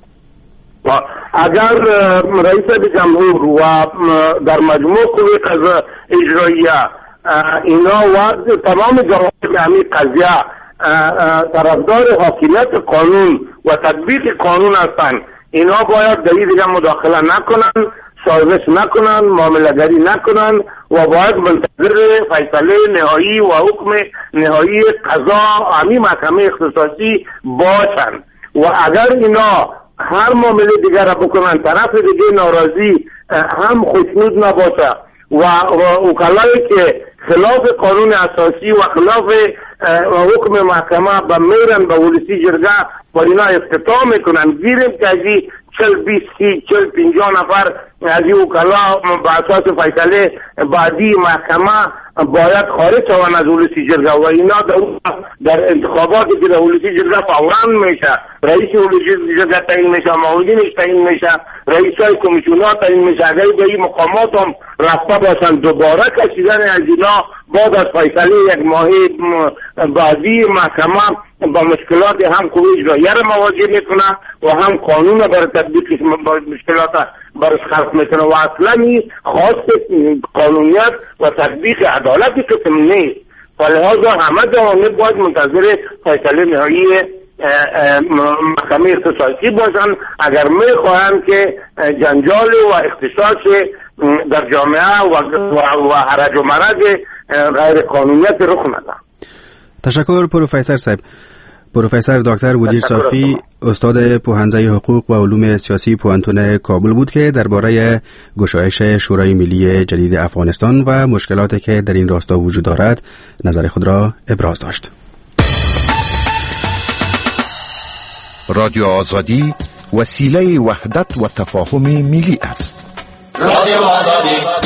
اگر رئیس جمهور و در مجموع قوه قضا اجراییه اینا و تمام جوانب همین قضیه طرفدار حاکمیت قانون و تطبیق قانون هستند، اینا باید در دیگه مداخله نکنن، سازش نکنن، معامله‌گری نکنن و باید منتظر فیصله نهایی و حکم نهایی قضا همین محکمه اختصاصی باشن. و اگر اینا هر معامله دیگر را بکنن طرف دیگه ناراضی هم خوشنود نباشه و وکلایی که خلاف قانون اساسی و خلاف حکم محکمه به میرن به ولسی جرگه و اینا افتتاح میکنن، گیریم که ازی 40 20 30 40 50 نفر از این وکلا به اساس فیصله بعدی محکمه باید خارج شوند از ولسی جرگه و اینا در انتخاباتی که در ولسی جرگه فوراً میشه، رئیس ولسی جرگه تعیین میشه، معاونینش تعیین میشه، رئیسای کمیسیون‌ها تعیین میشه. اگر به این مقامات هم رفته باشن دوباره کشیدن از اینا بعد از فیصله یک ماه بعدی محکمه با مشکلات هم قوه اجراییه را مواجه میکنه و هم قانون برای تطبیق مشکلات برش خلق میکنه و اصلا خواست قانونیت و تطبیق عدالت قسم نیست. فلحاظا همه جوانب باید منتظر فیصله نهایی محکمه اختصاصی باشن اگر میخواهند که جنجال و اختشاش در جامعه و هرج و مرج غیر قانونیت رخ نده. تشکر پروفسور صاحب. پروفسور دکتر ودیر صافی استاد پوهنځی حقوق و علوم سیاسی پوهنتون کابل بود که درباره گشایش شورای ملی جدید افغانستان و مشکلاتی که در این راستا وجود دارد نظر خود را ابراز داشت. رادیو آزادی وسیله وحدت و تفاهم ملی است. رادیو آزادی.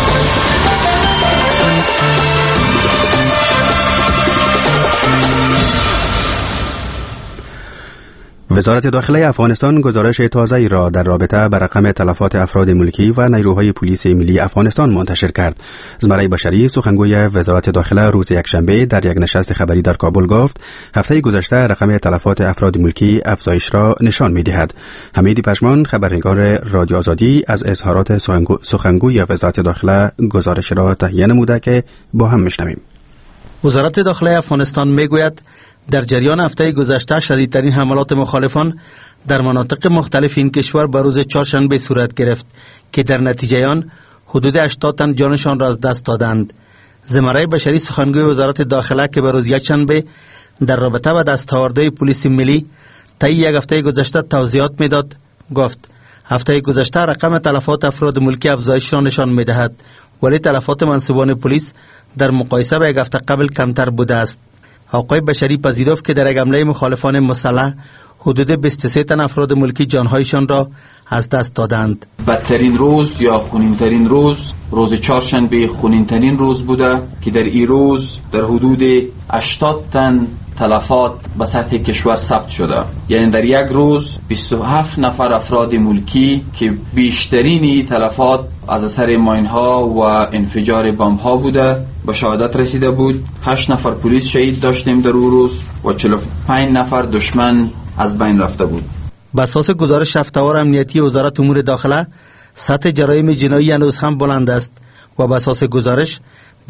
وزارت داخله افغانستان گزارش تازه‌ای را در رابطه با رقم تلفات افراد ملکی و نیروهای پلیس ملی افغانستان منتشر کرد. زمره بشری سخنگوی وزارت داخله روز یکشنبه در یک نشست خبری در کابل گفت هفته گذشته رقم تلفات افراد ملکی افزایش را نشان می‌دهد. حمید پشمان خبرنگار رادیو آزادی از اظهارات سخنگوی وزارت داخله گزارش را تهیه نموده که با هم میشنویم. وزارت داخله افغانستان میگوید در جریان هفته گذشته شدیدترین حملات مخالفان در مناطق مختلف این کشور به روز چهارشنبه صورت گرفت که در نتیجه آن حدود 80 تن جانشان را از دست دادند. زمره بشری سخنگوی وزارت داخله که به روز یکشنبه در رابطه با دستاوردهای پلیس ملی طی یک هفته گذشته توضیحات میداد گفت هفته گذشته رقم تلفات افراد ملکی افزایش را نشان میدهد ولی تلفات منصبان پلیس در مقایسه با یک هفته قبل کمتر بوده است. آقای بشری پذیرفت که در یک حمله مخالفان مسلح حدود 23 تن افراد ملکی جانهایشان را از دست دادند. بدترین روز یا خونینترین روز چهارشنبه خونینترین روز بوده که در این روز در حدود 80 تن تلفات به سطح کشور ثبت شده. یعنی در یک روز 27 نفر افراد ملکی که بیشترین تلفات از اثر ماین‌ها و انفجار بمب‌ها بوده به شهادت رسیده بود. 8 نفر پلیس شهید داشتیم در اون روز و 45 نفر دشمن از بین رفته بود. بر اساس گزارش هفته‌وار امنیتی وزارت امور داخله سطح جرایم جنایی هنوز هم بلند است و بر اساس گزارش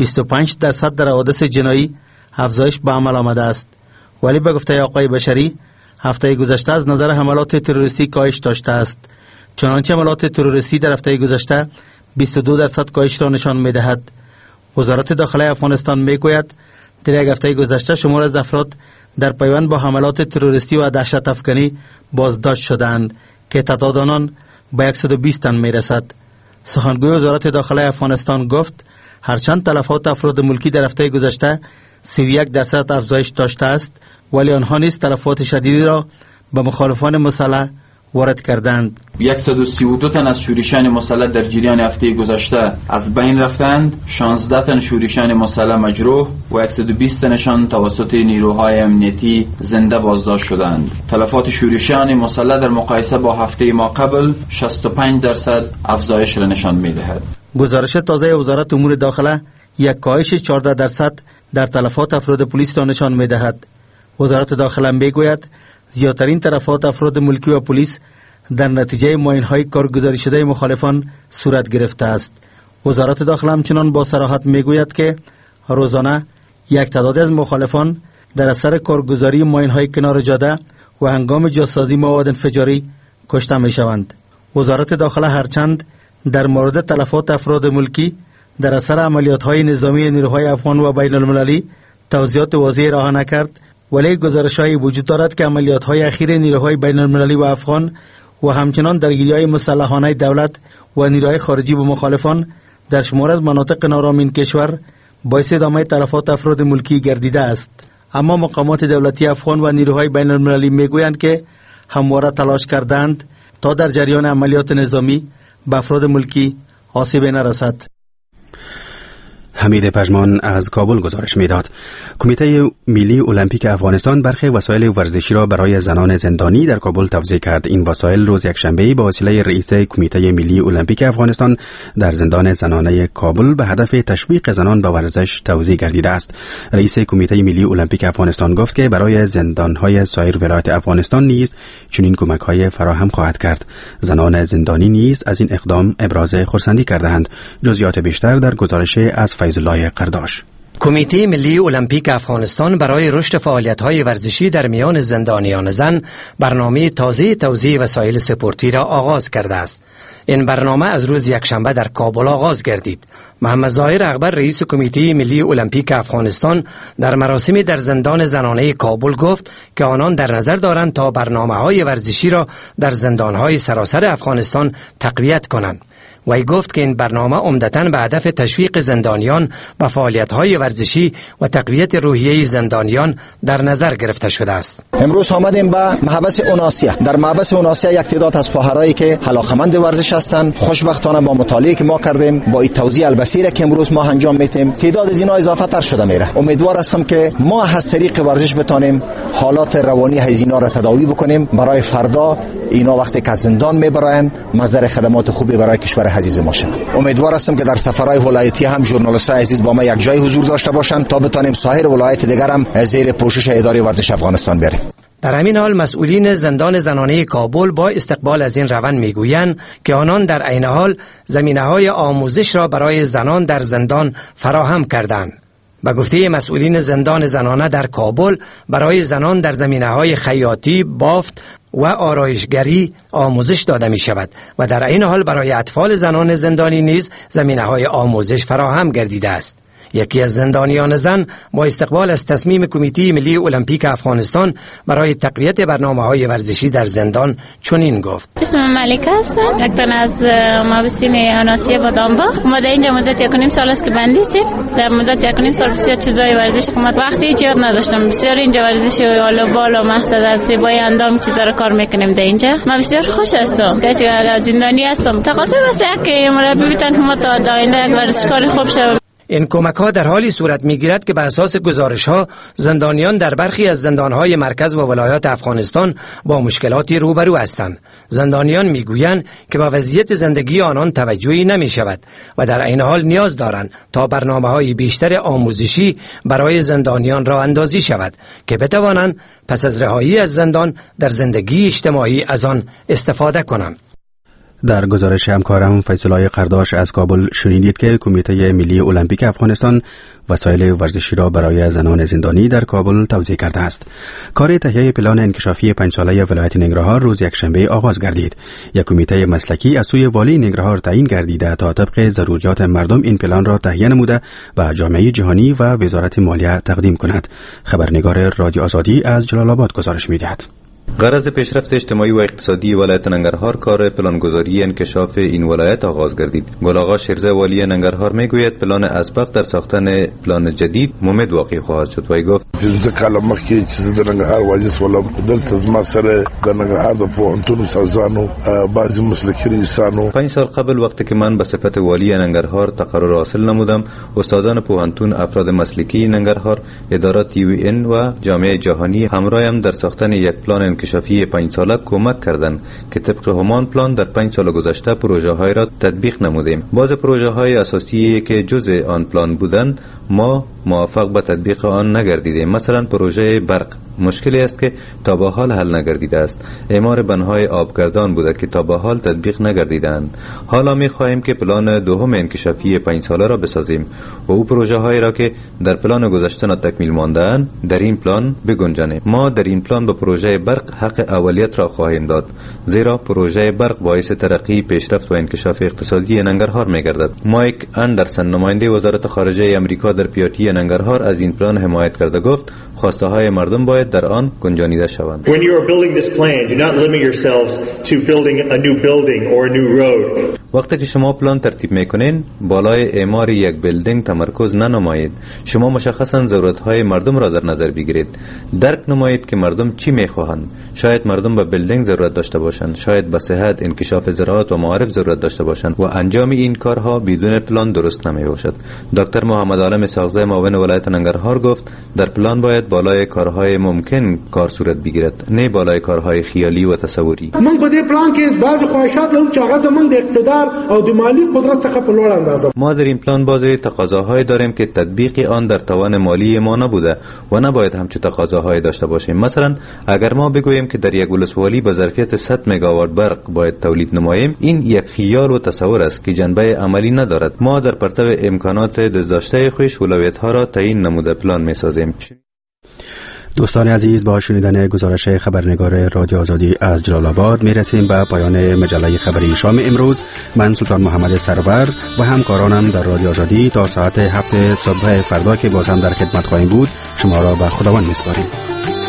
25% در حوادث جنایی افزایش به عمل آمده است. ولی به گفته آقای بشری هفته گذشته از نظر حملات تروریستی کاهش داشته است. چنانچه حملات تروریستی در هفته گذشته 22% کاهش را نشان می‌دهد. وزارت داخله افغانستان میگوید در یک هفته گذشته شمار از افراد در پیوند با حملات تروریستی و دهشت افکنی بازداشت شدند که تعداد آنان به 120 تن میرسد. سخنگوی وزارت داخله افغانستان گفت هرچند تلفات افراد ملکی در هفته گذشته 31% افزایش داشته است ولی آنها نیز تلفات شدیدی را به مخالفان مسلح وارد کردند. 132 تن از شورشان مسلح در جریان هفته گذشته از بین رفتند، 16 تن شورشان مسلح مجروح و 120 تنشان توسط نیروهای امنیتی زنده بازداشت شدند. تلفات شورشان مسلح در مقایسه با هفته ما قبل 65% افزایش را نشان می‌دهد. گزارش تازه وزارت امور داخله یک کاهش 14% در تلفات افراد پلیس را نشان می‌دهد. وزارت داخله میگوید زیادترین تلفات افراد ملکی و پلیس در نتیجه ماین‌های کارگزاری شده مخالفان صورت گرفته است. وزارت داخله همچنان با صراحت میگوید که روزانه یک تعداد از مخالفان در اثر کارگزاری ماین‌های کنار جاده و هنگام جاسازی مواد انفجاری کشته میشوند. وزارت داخله هرچند در مورد تلفات افراد ملکی در اثر عملیات‌های نظامی نیروهای افغان و بین المللی توضیحات واضحی راه نکرد ولی گزارش‌هایی وجود دارد که عملیات‌های اخیر نیروهای بین المللی و افغان و همچنان درگیری‌های مسلحانه دولت و نیروهای خارجی با مخالفان در شمار از مناطق نارام این کشور باعث ادامه تلفات افراد ملکی گردیده است. اما مقامات دولتی افغان و نیروهای بین المللی میگویند که همواره تلاش کردند تا در جریان عملیات نظامی به افراد ملکی آسیبی نرسد. حمید پژمان از کابل گزارش میداد. کمیته ملی المپیک افغانستان برخی وسایل ورزشی را برای زنان زندانی در کابل توزیع کرد. این وسایل روز یکشنبه با وسیله رئیس کمیته ملی المپیک افغانستان در زندان زنانه کابل به هدف تشویق زنان به ورزش توزیع گردیده است. رئیس کمیته ملی المپیک افغانستان گفت که برای زندانهای سایر ولایات افغانستان نیز چنین کمک‌های فراهم خواهد کرد. زنان زندانی نیز از این اقدام ابراز خرسندی کردند. جزئیات بیشتر در گزارش از فیض الله قرداش. کمیته ملی المپیک افغانستان برای رشد فعالیت‌های ورزشی در میان زندانیان زن برنامه تازه توزیع وسایل سپورتی را آغاز کرده است. این برنامه از روز یکشنبه در کابل آغاز گردید. محمد ظاهر اکبر رئیس کمیته ملی المپیک افغانستان در مراسمی در زندان زنانه کابل گفت که آنان در نظر دارند تا برنامه‌های ورزشی را در زندان‌های سراسر افغانستان تقویت کنند. وی گفت که این برنامه عمدتاً به هدف تشویق زندانیان و فعالیت‌های ورزشی و تقویت روحیه زندانیان در نظر گرفته شده است. امروز آمدیم به محبس اوناسیا. در محبس اوناسیا یک تعداد از خواهرایی که علاقمند ورزش هستند، خوشبختانه با مطالعه که ما کردیم، با این توزیع البصیره که امروز ما انجام میدیم، تعداد از اینا اضافه تر شده میره. امیدوار هستم که ما از طریق ورزش بتونیم حالات روانی از اینا را تداوی بکنیم. برای فردا اینا وقتی که زندان میبرن مصدر خدمات خوبی برای کشور عزیز ما شد. امیدوار هستم که در سفرهای ولایتی هم ژورنالیست‌های عزیز با ما یک جای حضور داشته باشند تا بتانیم سایر ولایت دیگر هم زیر پوشش اداره ورزش افغانستان بریم. در همین حال مسئولین زندان زنانه کابل با استقبال از این روند میگویند که آنان در عین حال زمینه‌های آموزش را برای زنان در زندان فراهم کردند. به گفته مسئولین زندان زنانه در کابل برای زنان در زمینه‌های خیاطی، بافت و آرایشگری آموزش داده می شود و در این حال برای اطفال زنان زندانی نیز زمینه‌های آموزش فراهم گردیده است. یکی از زندانیان زن با استقبال از تصمیم کمیته ملی المپیک افغانستان برای تقویت برنامه‌های ورزشی در زندان چنین گفت: اسمم ملکه هستم، یکتن از مابسین آناسیه بادامباغ. ما در اینجا مدت 1.5 سال است که بندی هستیم. در مدت 1.5 سال بسیار چیزای ورزش حکومت وقتی ایجاد نداشتم. بسیار اینجا ورزش بالا بالا مقصد از زیبایی اندام چیزا رو کار میکنیم در اینجا. ما بسیار خوش هستم که زندانی هستم. تقاضا واسه که مربی بتن ما تا آینده یک ورزشکار خوب شوم. این کمک‌ها در حالی صورت می‌گیرد که بر اساس گزارش‌ها زندانیان در برخی از زندان‌های مرکز و ولایات افغانستان با مشکلاتی روبرو هستند. زندانیان می‌گویند که با وضعیت زندگی آنان توجهی نمی‌شود و در این حال نیاز دارند تا برنامه‌های بیشتر آموزشی برای زندانیان راه اندازی شود که بتوانند پس از رهایی از زندان در زندگی اجتماعی از آن استفاده کنند. در گزارش همکارم فیض الله قرداش از کابل شنیدید که کمیته ملی المپیک افغانستان وسایل ورزشی را برای زنان زندانی در کابل توزیع کرده است. کار تهیه پلان انکشافی 5 ساله ولایت ننگرهار روز یکشنبه آغاز گردید. یک کمیته مسلکی از سوی والی ننگرهار تعیین گردیده تا طبق ضروریات مردم این پلان را تهیه نموده و جامعه جهانی و وزارت مالیه تقدیم کند. خبرنگار رادیو آزادی از جلال آباد گزارش می‌دهد. غرض پیشرفت اجتماعی و اقتصادی ولایت ننگرهار کار پلانگذاری انکشاف این ولایت آغاز گردید. گل‌آقا شیرزه والی ننگرهار میگوید پلان اسبق در ساختن پلان جدید ممد واقع خواهد شد. وی گفت: پنځه کاله مخکې چې د ننګرهار والي سولم دلته زما سره د ننګرهار د پوهنتون استادانو بعضی مسلکي رئیسانو 5 سال قبل وقتی که من به صفت والی ننگرهار تقرر حاصل نمودم، استادان پوهنتون، افراد مسلکی ننگرهار، ادارات UN و جامعه جهانی همراهم در ساختن یک پلان انکشافی 5 ساله کمک کردند که طبق همان پلان در 5 سال گذشته پروژه های را تطبیق نمودیم. باز پروژه های اساسی که جزء آن پلان بودند ما موافق به تطبیق آن نگردیدیم. مثلا پروژه برق مشکلی است که تا به حال حل نگردیده است. اعمار بنهای آبگردان بوده که تا به حال تطبیق نگردیدند. حالا می خواهیم که پلان دوم انکشافی 5 ساله را بسازیم و او پروژه هایی را که در پلان گذشته تکمیل مانده‌اند در این پلان بگنجانیم. ما در این پلان به پروژه برق حق اولیت را خواهیم داد، زیرا پروژه برق باعث ترقی، پیشرفت و انکشاف اقتصادی ننگرهار می‌گردد. مایک اندرسن نماینده وزارت خارجه آمریکا در پیاتی ننگرهار از این پلان حمایت کرده گفت خواسته های مردم باید در آن گنجانیده شوند. When you are building this plan, do not limit yourselves to building a new building or a new road. وقتی که شما پلان ترتیب میکنین بالای اعمار یک بیلدینگ تمرکز ننمایید. شما مشخصا ضرورت‌های مردم را در نظر بگیرید. درک نمایید که مردم چی میخواهند. شاید مردم به بیلدینگ ضرورت داشته باشند، شاید به صحت، انکشاف زراعت و معارف ضرورت داشته باشند و انجام این کارها بدون پلان درست نمیباشد. دکتر محمد عالم ساغزه معاون ولایت ننگرهار گفت در پلان باید بالای کارهای ممکن کار صورت بگیرد، نه بالای کارهای خیالی و تصوری. من په دې پلان کې بعض خواهشات لرو چې هغه زموږ د اقتدار او د مالی قدرت څخه په لوړ اندازه. ما در این پلان بازی تقاضاهایی داریم که تطبیق آن در توان مالی ما نبوده و نباید همچون تقاضاهایی داشته باشیم. مثلا اگر ما بگوییم که در یک ولسوالی با ظرفیت 100 مگاوات برق باید تولید نماییم، این یک خیال و تصور است که جنبه عملی ندارد. ما در پرتو امکانات دستداشته خویش اولویت‌ها را تعیین نموده پلان می‌سازیم. دوستان عزیز، با شنیدن گزارش خبرنگار رادیو آزادی از جلال آباد میرسیم به پایان مجله خبری شام امروز. من سلطان محمد سرور و همکارانم در رادیو آزادی تا ساعت 7 صبح فردا که باز هم در خدمت خواهیم بود شما را به خداوند میسپاریم.